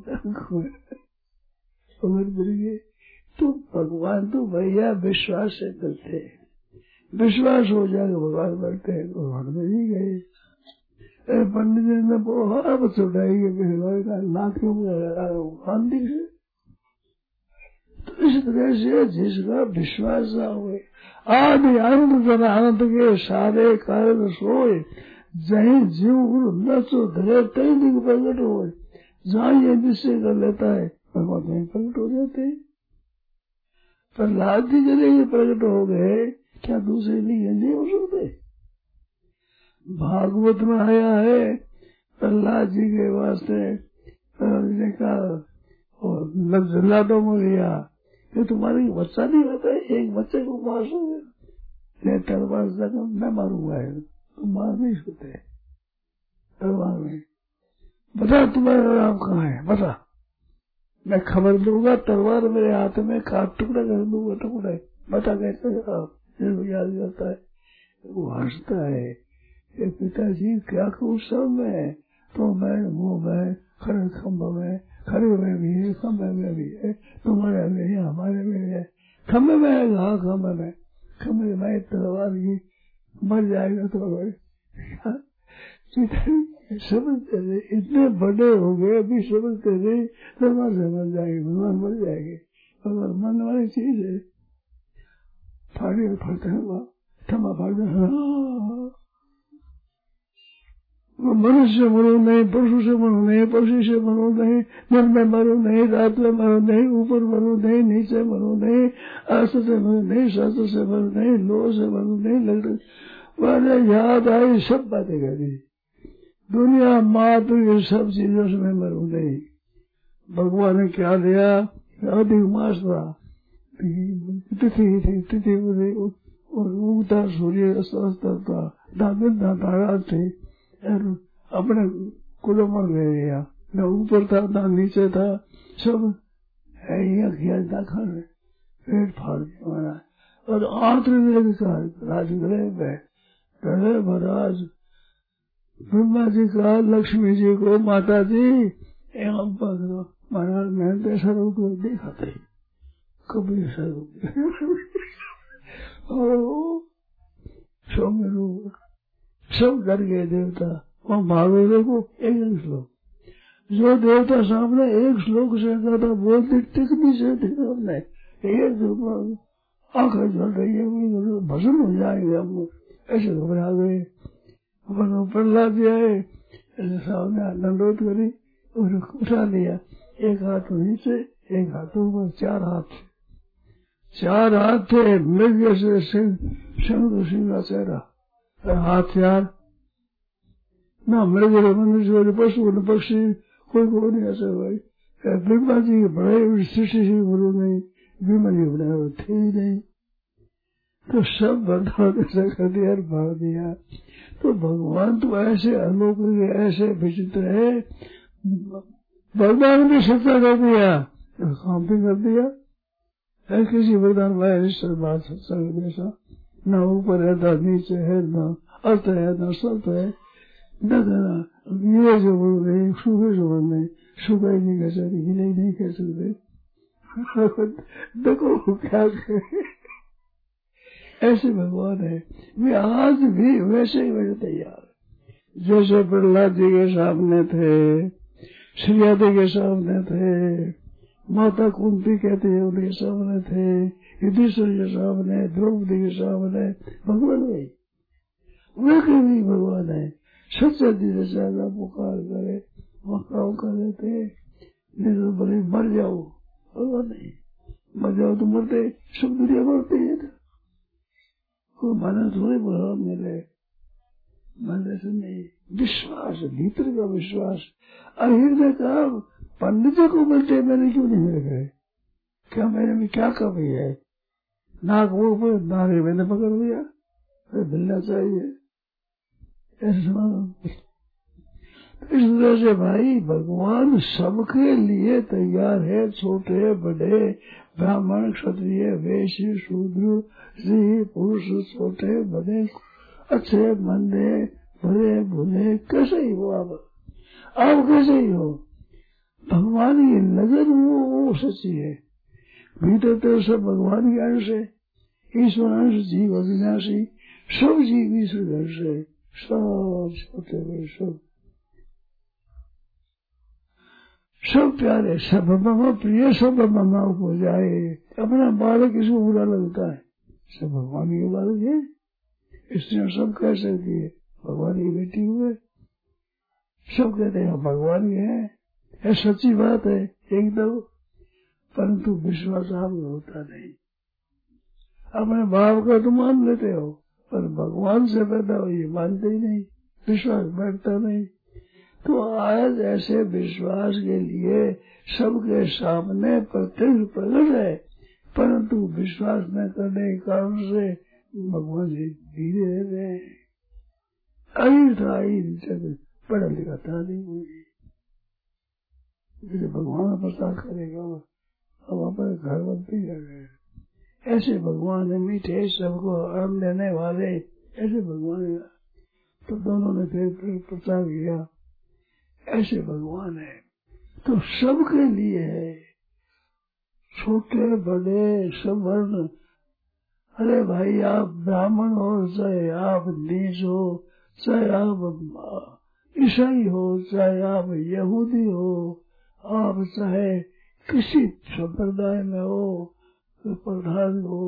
पड़े तो भगवान तो भैया विश्वास से करते हैं, विश्वास हो जाएगा भगवान बढ़ते हैं, भगवान में ही गए। पंडित जी ने बहुत उठाई लाखों शांति से। तो इस तरह से जिसका विश्वास ना हुए, आदि आनंद आनंद के सारे कारण सोए, जही जीव गुरु नचो धरे तय दिन प्रकट हो, जहाँ ये निश्चय कर लेता है भगवान वहीं प्रकट हो जाते हैं। प्रहलाद जी जब प्रकट हो गए, क्या दूसरे लिए नहीं हो सकते? भागवत में आया है प्रहलाद जी के वास्ते ने कहा जल्लादों में गया, ये तुम्हारी बच्चा नहीं होता है, एक बच्चे को मार सकते, तलवार से मैं मारूंगा, तुम मार नहीं सकते तलवार में। बता तुम्हारा नाम कहाँ है, बता, मैं खबर दूंगा, तलवार मेरे हाथ में काट टुकड़ा कर दूंगा, टुकड़े बता कैसे याद करता है। वो हंसता है, ये पिताजी क्या सब में, तो मैं मुंह में खड़े खम्भे में, खड़े में भी है, खम्भे में भी है, तुम्हारे में है, हमारे में है, खम्भे में है, हाँ खम्भे में तलवार की मर जाएगा तो समझते नहीं, इतने बड़े हो गए अभी समझते नहीं, तलवार से मर जाएंगे, भगवान मर जाएंगे, भगवान मरने वाली चीज है। फाड़े फटते हैं थमा फाड़े, मनुष्य मरो नहीं, पशु से मरो नहीं, पक्षी से मरो नहीं, दिन में मरो नहीं, रात में मरो नहीं, ऊपर मरो नहीं, नीचे मरो नहीं, अस्त्र से मरो नहीं, शस्त्र से मरो नहीं, लोह से मरो नहीं, लकड़ी वाले याद आई सब बातें करी, दुनिया मात्र ये सब चीजों से मैं मरू नहीं। भगवान ने क्या दिया? अधिक मास था, तिथि और उगता सूर्य अस्त था, दिन तारा थे, अपने कुलों में गया, न ऊपर था न नीचे था, सब है खाने पेट फाड़ दिया। और आंतरिक राजगृह में गृह महाराज ब्रह्मा जी का लक्ष्मी जी को माता जी एवं पकड़ो, महाराज मैंने तो ऐसा रूप देखा था, कभी ऐसा रूप सौम्य रूप सब कर गए देवता। वहाँ भागवत को एक श्लोक, जो देवता सामने एक श्लोक से था बोलते टिकनी से हमने एक आंखें जल रही है, भजन हो जाएंगे हम, ऐसे घबरा गए। प्रहलाद जी आए, सामने दंडोत करी और उठा लिया, एक हाथ नीचे एक हाथ ऊपर, चार हाथ थे, मृग से सिंह का चेहरा, हाथ चार, ना मृग न मनुष्य न पशु न पक्षी, कोई को नहीं ऐसे भाई। ब्रह्मा जी के बड़े सृष्टि से गुरु नहीं, ब्रह्मा जी बड़े थे ही नहीं, तो सब बर्दाश्त ऐसा कर दिया और भाग दिया। तो भगवान तो ऐसे अलौकिक ऐसे विचित्र है, भगवान भी सत्ता कर दिया, काम भी कर दिया। है किसी वरदान में सत्संग जैसा, न ऊपर है न नीचे है, न अर्थ है न सत्य है, न ये जो बोल रहे सूखे जो बोल रहे, सूखा ही नहीं कह सकते, गिले ही नहीं कह सकते, देखो क्या करे। ऐसे भगवान है, वे आज भी वैसे ही वैसे तैयार, जैसे प्रहलाद जी के सामने थे, श्रीयादी के सामने थे, माता कुंती कहती है उनके सामने थे, युधिष्ठिर के सामने, द्रौपदी के सामने भगवान वही, वे कभी भगवान है। सच्चा दिल से ज्यादा पुकार करे, मकाओ करे थे, नहीं तो बड़े मर जाओ, भगवान नहीं, मर जाओ तो मरते, सब दुनिया मरते है। कोई माना थोड़े भगवान मिले, मन से नहीं, विश्वास, भीतर का विश्वास। हृदय का पंडित को मिलते मैंने क्यों नहीं मिल गए, क्या मेरे में क्या कमी है, नाक वो पर नारे मैंने पकड़ लिया, मिलना चाहिए ऐसा। इस तरह से भाई भगवान सबके लिए तैयार है, छोटे बड़े, ब्राह्मण क्षत्रिय वैश्य शूद्र स्त्री पुरुष, छोटे बड़े, अच्छे मंदे, बुरे बुरे, कैसे ही हो आप कैसे ही हो, भगवान की नजर वो सच्ची है। भीतर तो सब भगवान के अंश है, ईश्वर अंश, जीव अविनाशी, सब जीव ईश्वर अंश है, सब छोटे बड़े सब प्यारे, सब ममा प्रिय, सब ममा हो जाए। अपना बालक किसको बुरा लगता है, सब भगवान के बालक है, इसलिए सब कह सकती है भगवान की बेटी हुए, सब कहते हैं भगवान के हैं, यह सच्ची बात है एकदम, परंतु विश्वास आपको होता नहीं। अपने बाप का तो मान लेते हो, पर भगवान से पैदा हो ये मानते ही नहीं, विश्वास बैठता नहीं। तो आज ऐसे विश्वास के लिए सबके सामने प्रत्यक्ष प्रकट है, परंतु विश्वास न करने के कारण से भगवान से धीरे रह रहे हैं। अभी था पढ़ा लिखा था नहीं मुझे, जैसे भगवान प्रसाद करेगा अब अपने घर बनते जा रहे हैं। ऐसे भगवान है मीठे, सबको आराम देने वाले, ऐसे भगवान है। तो दोनों ने फिर प्रचार किया, ऐसे भगवान है तो सबके लिए है, छोटे बड़े सब वर्ण। अरे भाई आप ब्राह्मण हो, चाहे आप नीच हो, चाहे आप ईसाई हो, चाहे आप यहूदी हो, आप चाहे किसी संप्रदाय में हो, प्रधान हो,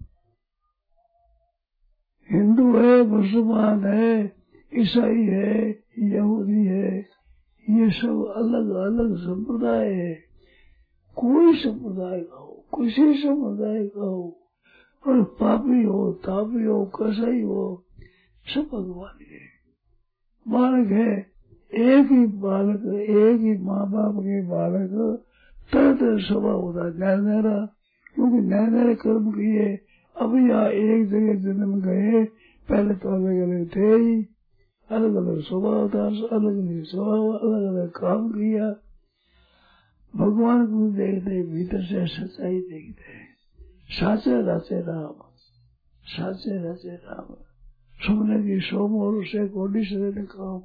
हिंदू है, मुसलमान है, ईसाई है, यहूदी है, ये सब अलग अलग संप्रदाय है। कोई संप्रदाय का हो, किसी संप्रदाय का हो, और पापी हो, तापी हो, कसाई हो, सब भगवान है। बालक है, एक ही बालक, एक ही माँ बाप के बालक, तरह तरह स्वभाव होता है नैरा, क्योंकि नैरे कर्म किए। अभी यहाँ एक जगह जन्म गए, पहले तो अलग अलग थे ही, अलग अलग स्वभाव था, अलग अलग स्वभाव, अलग अलग काम किया। भगवान को देखते भीतर से सच्चाई देखते हैं, साचे राचे राम, साचे राचे राम, सुनने की सोम और उसे कोटि से काम,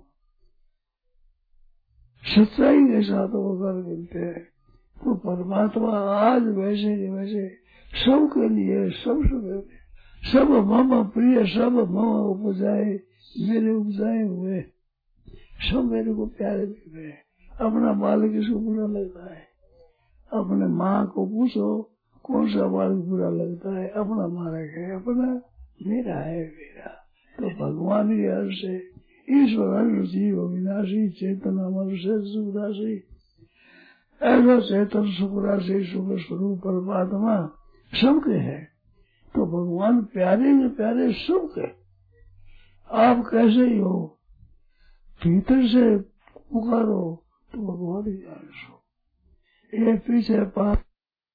सच्चाई के साथ होकर मिलते हैं। तो परमात्मा आज वैसे के वैसे सबके लिए, सब मामा प्रिय, सब मामा उपजाए, मेरे उपजाए हुए, सब मेरे को प्यारे मिल गए। अपना मालिक इसको बुरा लगता है, अपने माँ को पूछो कौन सा मालिक बुरा लगता है, अपना मालिक है, अपना मेरा है मेरा। तो भगवान के हर से ईश्वर हर जीव अविनाशी, चेतना मनुष्य सुखराशि, ऐसा चेतन सुखराशि सुख स्वरूप परमात्मा सबके है। तो भगवान प्यारे के प्यारे सबके, आप कैसे ही हो, भीतर से पुकारो तो भगवान ही अंश हो। ये पीछे पाप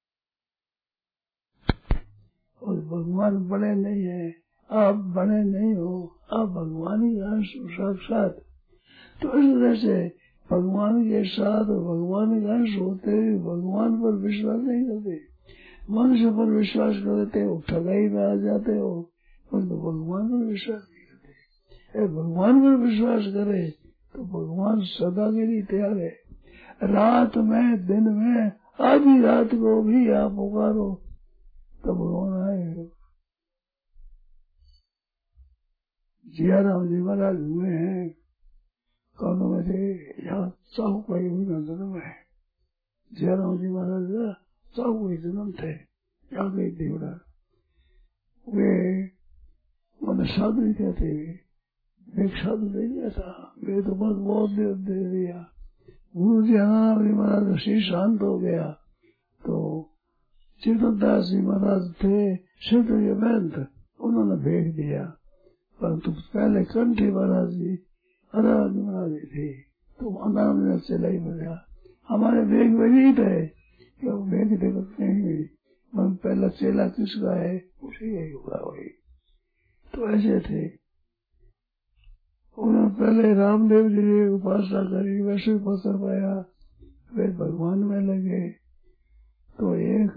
और भगवान बड़े नहीं है, आप बड़े नहीं हो, आप भगवान ही अंश साक्षात। तो इस तरह से भगवान के साथ भगवान के अंश होते हुए भगवान पर विश्वास नहीं करते, मनुष्य पर विश्वास करते हो, ठगाई में आ जाते हो, परंतु तो भगवान पर विश्वास नहीं करते। भगवान पर विश्वास करे तो भगवान सदा के लिए तैयार है। रात में दिन में आधी रात को भी आप पुकारो तो भगवान आए। जियाराम जी महाराज हुए हैं कौनों में थे, यहाँ चाहू का जन्म है। जियाराम जी महाराज चाहू के जन्म थे, क्या गई देवड़ा वे मैंने साधु ही कहते हुए एक साधु दे दिया था, वे तो बहुत दे दिया। गुरु जी महाराज श्री शांत हो गया तो चिरदास जी महाराज थे क्षेत्रीय महंत, उन्होंने भेज दिया। परंतु पहले कंठी महाराज जी अराज महाराज जी थे तो आराम में चला ही बजा। हमारे वेग वही थे कि वो वेग देखते नहीं, मन पहला चेला किसका है उसी यही होगा वही। तो ऐसे थे, उन्होंने पहले रामदेव जी ने उपासना करी, वैसे पत्थर पाया, वे भगवान में लगे। तो एक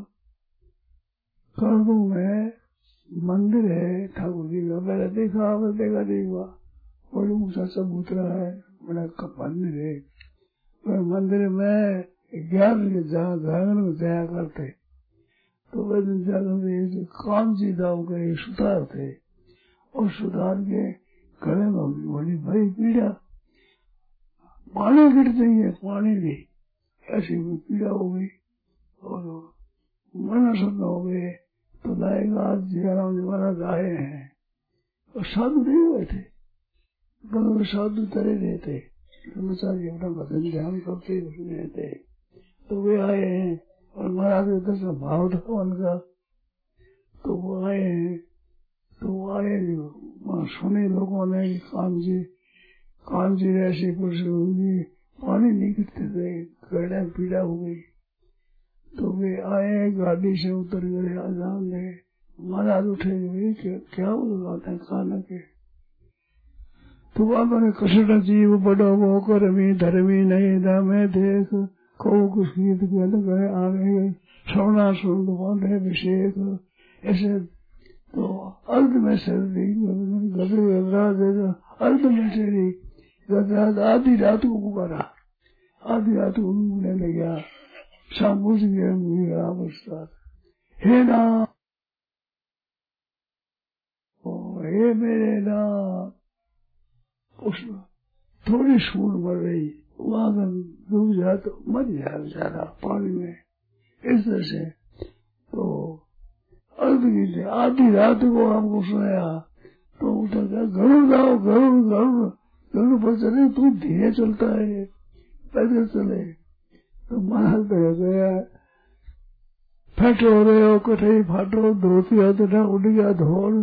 कर्णू में मंदिर है ठाकुर जी का, पहले देखा नहीं हुआ, बड़ी ऊंचा चबूतरा है, बड़ा मंदिर है। वह मंदिर में 11 बजे जागरण में जाया करते। तो वह दिन जागरण में कामजी दाव के सुधार थे और सुधार के गले में बड़ी बड़ी पीड़ा, पानी गिरती है, पानी भी ऐसी पीड़ा हो गई और मना सुनना हो गए। तो लाएगा आज जयराम जी महाराज आए हैं और साधु नहीं हुए थे, तो साधु तरह रहे थे, ब्रह्मचारी अपना भजन ध्यान करते सुने थे। तो वे आए हैं और महाराज के दर्शन भाव था उनका, तो वो आए हैं। तो आए वहाँ सुने लोगों ने कान जी ऐसी पुरुष होगी, पानी नहीं गिरते थे, गड़ा पीड़ा हो गई। तो वे आए, गाड़ी से उतर गए, आजान ने महाराज उठे हुए क्या बोलते हैं खाना के। तो बाबा ने कृष्ण जीव बड़ो वो करमी धर्मी नहीं दामे देख को कुछ गीत गए आगे श्रवणा सुन अभिषेक ऐसे। तो अर्ध में सर्दी गजराज अर्ध में चली गजराज आधी रात को पुकारा, आधी रात को घूमने लग गया। शाम बुझ गया हे नाम हे मेरे नाम। उसमें थोड़ी सूर मर रही, वहां अगर डूब जाए तो मर जाए बेचारा पानी में। इस तरह से तो आधी रात को आपको सुनाया तो उठा गया, गरुड़ जाओ गरुड़ पर चले, तू धीरे चलता है पैदल चले। तो महाराज कह गया फटो रहे हो कठे फाटो धोती हाथ उड़ गया धोड़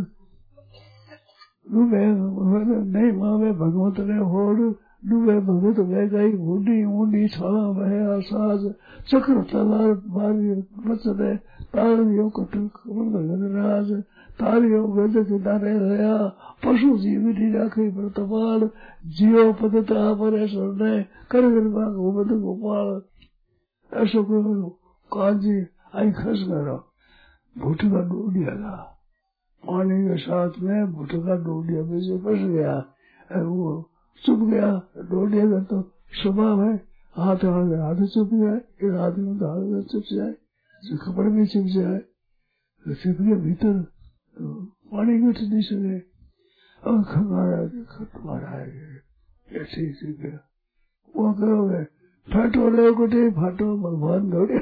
डूबे नहीं मावे भगवत ने होड़ डूबे भगत बह गई बूढ़ी ऊंडी छाला बह आसाज चक्र तलार बारी बचते तारियो कटराज तारियो गज किनारे रहा पशु जीवी राखी प्रतपाल जियो पदता पर ने कर गोबद गोपाल। ऐसा करो काजी आई खस करो भूट का डोडिया था पानी के साथ में, भूट का डोडिया में से फंस गया, वो चुप गया। डोडिया का तो स्वभाव है, हाथ चुप जाए, एक हाथ में तो हाथ चुप जाए, कपड़े भी चुप जाए, तो चुप के भीतर तो पानी घट नहीं सके और खतमारा ऐसे ही चुप गया। वो कहोगे फाटो ले गोटे फाटो भगवान दौड़े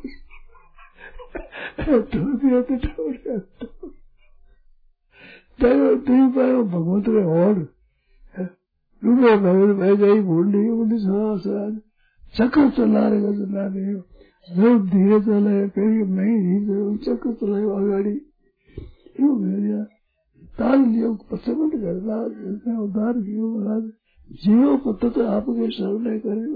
भगवंत ने और डूबे भगत बह गई बूढ़ी बूढ़ी चक्कर चला रहे धीरे चले फिर नहीं चक्कर चलाए गाड़ी क्यों भेजा ताल लियो पसंद करना उधार क्यों महाराज जियो पता तो आपके सामने करे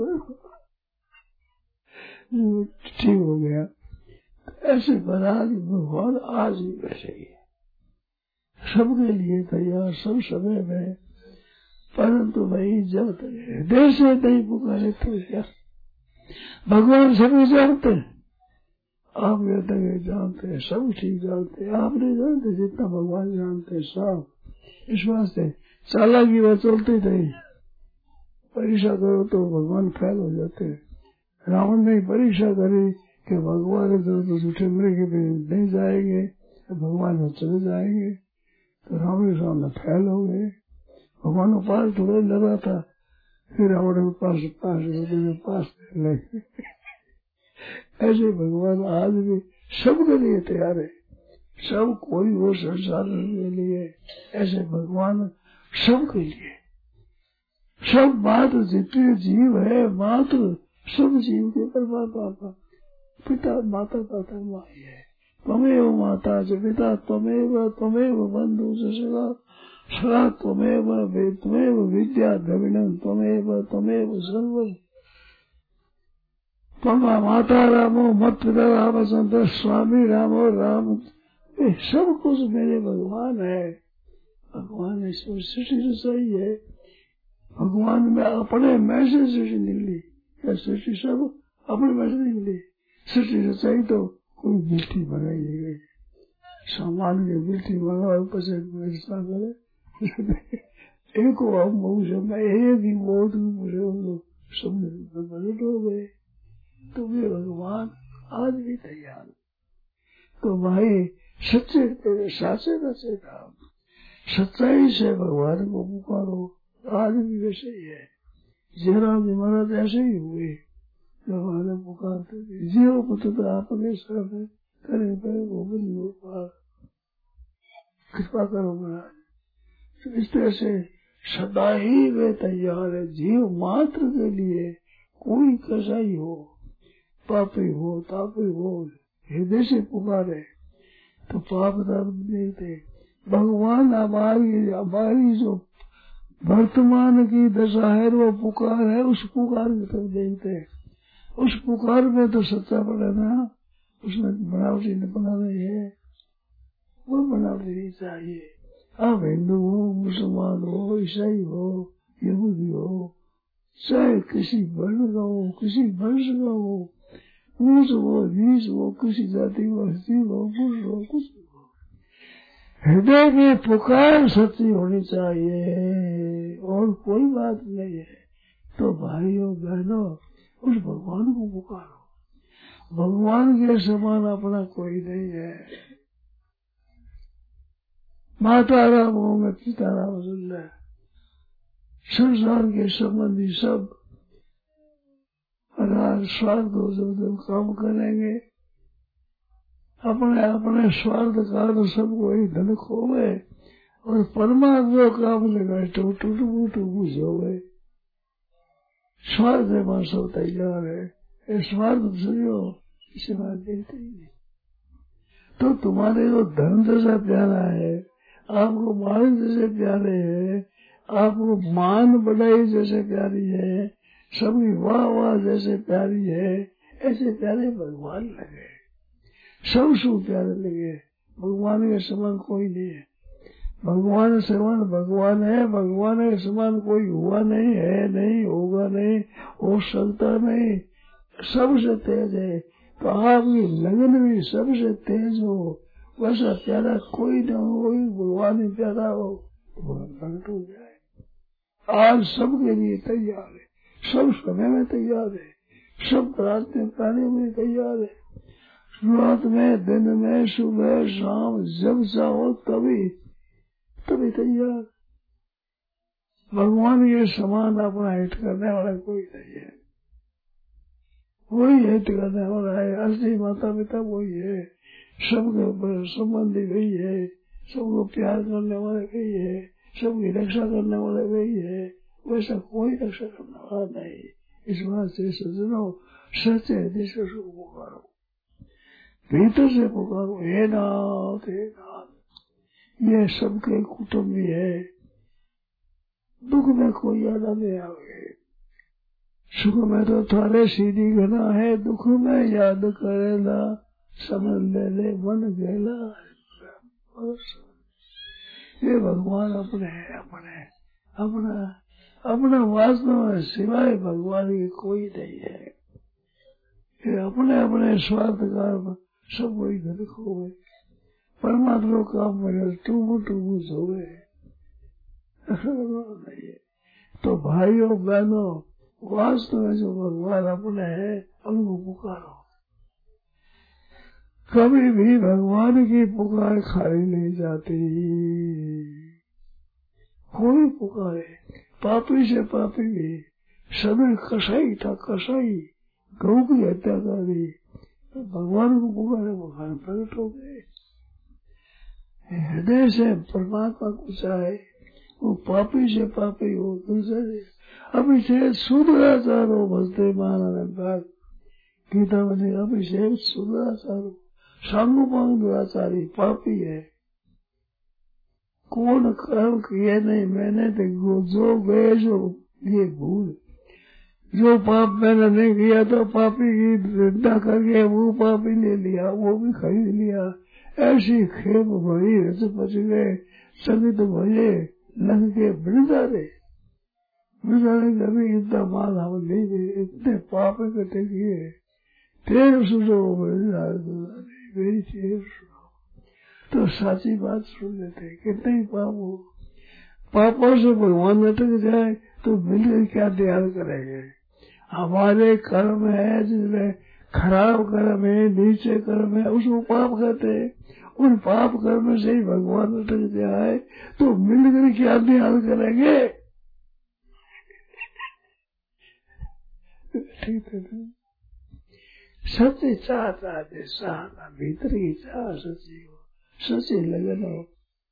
ठीक हो गया। ऐसे महाराज भगवान आज भी वैसे ही है, सबके लिए तैयार सब समय में, परंतु भाई जब हृदय से नहीं पुकारे तो क्या भगवान सभी जानते हैं, आप ये जानते हैं, सब ठीक जानते हैं, आप नहीं जानते जितना भगवान जानते हैं सब। इस वास्ते चालाकी वह चलती रही, परीक्षा करो तो भगवान फैल हो जाते हैं। रावण ने परीक्षा करी कि भगवान तो झूठे मृग नहीं जाएंगे, भगवान में चले जाएंगे, तो रावण के सामने फैल हो गए। भगवान को पास थोड़ा लगा था, फिर रावण के पास लगे। ऐसे भगवान आज भी सबके लिए तैयार है। सब कोई हो संसार के लिए, ऐसे भगवान सबके लिए। सब मात्र जितने जीव है मात्र सब जीव के परमात्मा पिता माता पिता माई है। त्वमेव माता च पिता त्वमेव बंधु च सखा सखा त्वमेव विद्या द्रविणं त्वमेव सर्वं। त्वमा माता रामो मत पिता रामचंद्र स्वामी रामो राम। सब कुछ मेरे भगवान है। भगवान ने सब सृष्टि रचाई है। भगवान में अपने में से सृष्टि निकली। क्या सृष्टि सब अपने में से निकली? सृष्टि रचाई तो कोई मिट्टी बनाई नहीं गई। सामान्य मिट्टी बनाओ करे एक ही मौत सब बदल हो गए। तो वे भगवान आज भी तैयार। तो भाई सच्चे तेरे साचे रचे काम, सच्चाई से भगवान को पुकारो। आज भी वैसे ही है। जयराम जी महाराज ऐसे ही हुए, भगवान पुकारते थे जीव पुत्र आपने सब करे पे गोविंद गोपाल कृपा करो महाराज। तो इस तरह से सदा ही वे तैयार है जीव मात्र के लिए। कोई कसाई हो, पापी हो, तापी हो, हृदय से पुकारे तो पाप दर्द देते। भगवान हमारी जो वर्तमान की दशा है वो पुकार है, उस पुकार की तरफ देखते हैं। उस पुकार में तो सच्चा पड़ा ना, उसमें बनावटी न बना रही है, वो बनावटी नहीं चाहिए। आप हिंदू हो, मुसलमान हो, ईसाई हो, यहूदी हो, चाहे किसी वर्ण का हो, किसी वंश का हो, ऊंच हो, नीच हो, किसी जाति को, स्त्री हो, पुरुष हो, कुछ हो, हृदय में पुकार सच्ची होनी चाहिए और कोई बात नहीं है। तो भाइयों बहनों उस भगवान को पुकारो। भगवान के समान अपना कोई नहीं है। माता राम होंगे, पिता राम सुंदर, संसार के संबंधी सब स्वार्थ हो जब काम करेंगे, अपने अपने स्वार्थ कारण सबको ही धन खोवे और परमात्मा काम लगा टूटू हो गए। स्वार्थ में सब तैयार है। स्वार्थ समझो इसे बात देते ही नहीं। तो तुम्हारे को धन जैसा प्यारा है, आपको मालिक जैसे प्यारे है, आपको मान बढ़ाई जैसे प्यारी है, सबकी वाह वाह जैसे प्यारी है, ऐसे प्यारे भगवान लगे। सब सुख प्यारे लगे। भगवान के समान कोई नहीं है। भगवान समान भगवान है। भगवान के समान कोई हुआ नहीं है, नहीं होगा, नहीं हो सकता नहीं। सबसे तेज है। तो आपकी लगन भी सबसे तेज हो, वैसा प्यारा कोई न हो, भगवान ही प्यारा हो तो प्रकट हो जाए। आज सबके लिए तैयार है, सब समय में तैयार है, सब रास्ते पाने में तैयार है। रात में, दिन में, सुबह शाम जब चाहो तभी तैयार। भगवान के समान अपना हित करने वाला कोई नहीं है। वही हित करने वाला है। असली माता पिता वही है, सबके संबंधी वही है, सबको प्यार करने वाले वही है, सबकी रक्षा करने वाले वही है। वैसा कोई रक्षा करने वाला नहीं। इस बात से सज्जनों सच्चे हृदय से पुकारो, भीतर से पुकारो, हे नाथ हे नाथ। ये सबके कुटुंबी है। दुख में कोई यादा नहीं आवे, सुख में तो थारे सीधी घना है, दुख में याद करेला समझ ले मन गेला। ये भगवान अपने है, अपना वास्तव में सिवाय भगवान की कोई नहीं है। ये अपने अपने स्वार्थ का सब वही घर खो गए। परमात्मा काम में टूबू सो गए। नहीं है। तो भाइयों बहनों वास्तव में जो भगवान अपने है उनको पुकारो। कभी भी भगवान की पुकार खाली नहीं जाती। कोई पुकारे, पापी से पापी भी। समय कसाई था, कसाई गऊ की हत्या कर दी, तो भगवान को पुकारे, भगवान प्रकट हो गए। हृदय से परमात्मा को चाहे, वो पापी से पापी हो, दूसरे अभिषेक सुदराचारो भजते मान भाग। गीता में अभिषेक सुदराचारो, सांगोपांग दुराचारी पापी है। कौन कर्म किए नहीं मैंने, देखो जो गए जो ये भूल, जो पाप मैंने नहीं किया तो पापी की निंदा करके वो पापी ले लिया, वो भी खरीद लिया। ऐसी खेप भरी रच बच गए, संगीत भजे लग के बिरदारे कभी इतना माल हम नहीं दे, इतने पाप इकट्ठे किए। तेरे सुनो मेरी तेरे सुनो, तो साची बात सुन लेते। कितने ही पाप हो, पापों से भगवान अटक जाए तो मिलकर क्या ध्यान करेंगे। हमारे कर्म है जिसमें खराब कर्म है, नीचे कर्म है, उसको पाप कहते हैं। उन पाप कर्म से ही भगवान अटक जाए तो मिलकर क्या ध्यान करेंगे। ठीक है ना। सच्ची चाहता है, चाहता भीतर की चाह सच्ची हो, सच्ची लगन हो।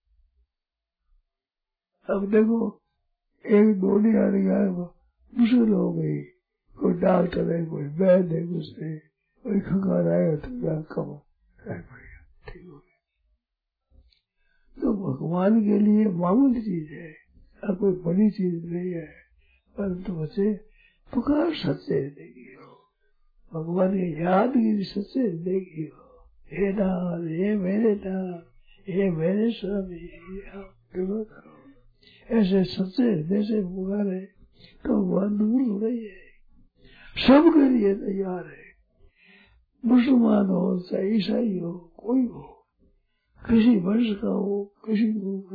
अब देखो एक डोली आ गया, मुश्किल हो गई, कोई डॉक्टर है, कोई वैद्य है, कोई खंगार आया तो क्या कम ठीक हो गया। तो भगवान के लिए मामूली चीज है, अब कोई बड़ी चीज नहीं है, परंतु बच्चे पुकार सच्चे देगी हो, भगवान की याद की सच्चे देगी हो। हे नाथ, हे मेरे नाथ, हे मेरे स्वामी, कृपा करो। ऐसे सच्चे हृदय से पुकारे तो भगवान दूर हो रही है, सबके लिए तैयार है। मुसलमान हो चाहे ईसाई हो, कोई हो, किसी वंश का हो, किसी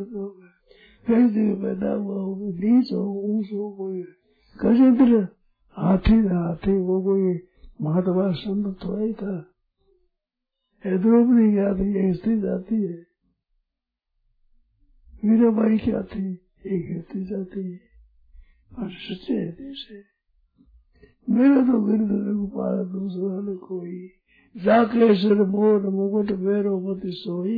पैदा हुआ हो, नीच हो ऊंच हो, कोई गजेंद्र हाथी ना हाथी, वो कोई महात्मा संत थोड़ा ही था। द्रौपदी क्या थी, एक स्त्री जाती है। मीराबाई क्या थी, एक स्त्री जाती है। और सच्चे हृदय से मेरा तो गिरधर गोपाल दूसरा न कोई, जाके सिर मोर मुकुट मेरो मति सोई।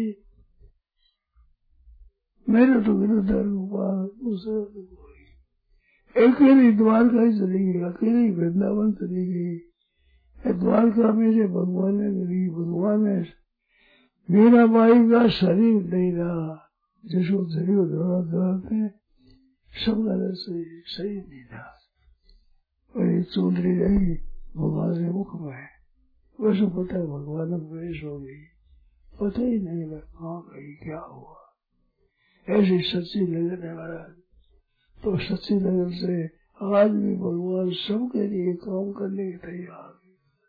मेरा तो गिरधर गोपाल दूसरा न कोई। अकेली द्वारका ही चली गई, अकेली वृंदावन चली गई। द्वारका में से भगवान ने गई, भगवान ने मीराबाई का शरीर नहीं रहा, जिसको शरीर दौड़ाते सब सही नहीं रहा। और ये चूंदड़ी रही भगवान के मुख में, वैसे पता है भगवान में प्रवेश हो गई, पता ही नहीं लगा कहाँ गई, क्या हुआ। ऐसी सच्ची लगन है महाराज। तो सच्ची लगन से आज भी भगवान सबके लिए काम करने के तैयार है।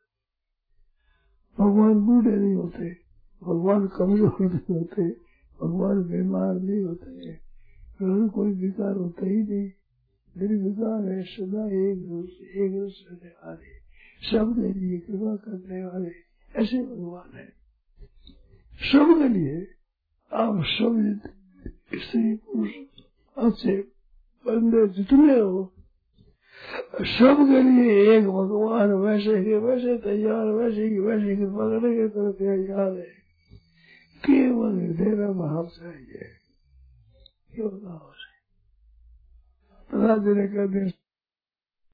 भगवान बूढ़े नहीं होते, भगवान कमजोर नहीं होते, भगवान बीमार नहीं होते, कोई विकार होता ही नहीं। निर्विकार है, सदा एक दूसरे वाले, सबके लिए कृपा करने वाले, ऐसे भगवान है सबके लिए। आप सब स्त्री पुरुष अच्छे बंदे जितने हो, सबके लिए एक भगवान वैसे के वैसे तैयार, वैसे की वैसे कृपा करने के तो तैयार है। केवल हृदय में भाव चाहिए, केवल भाव से। प्रसाद जी ने कह दिया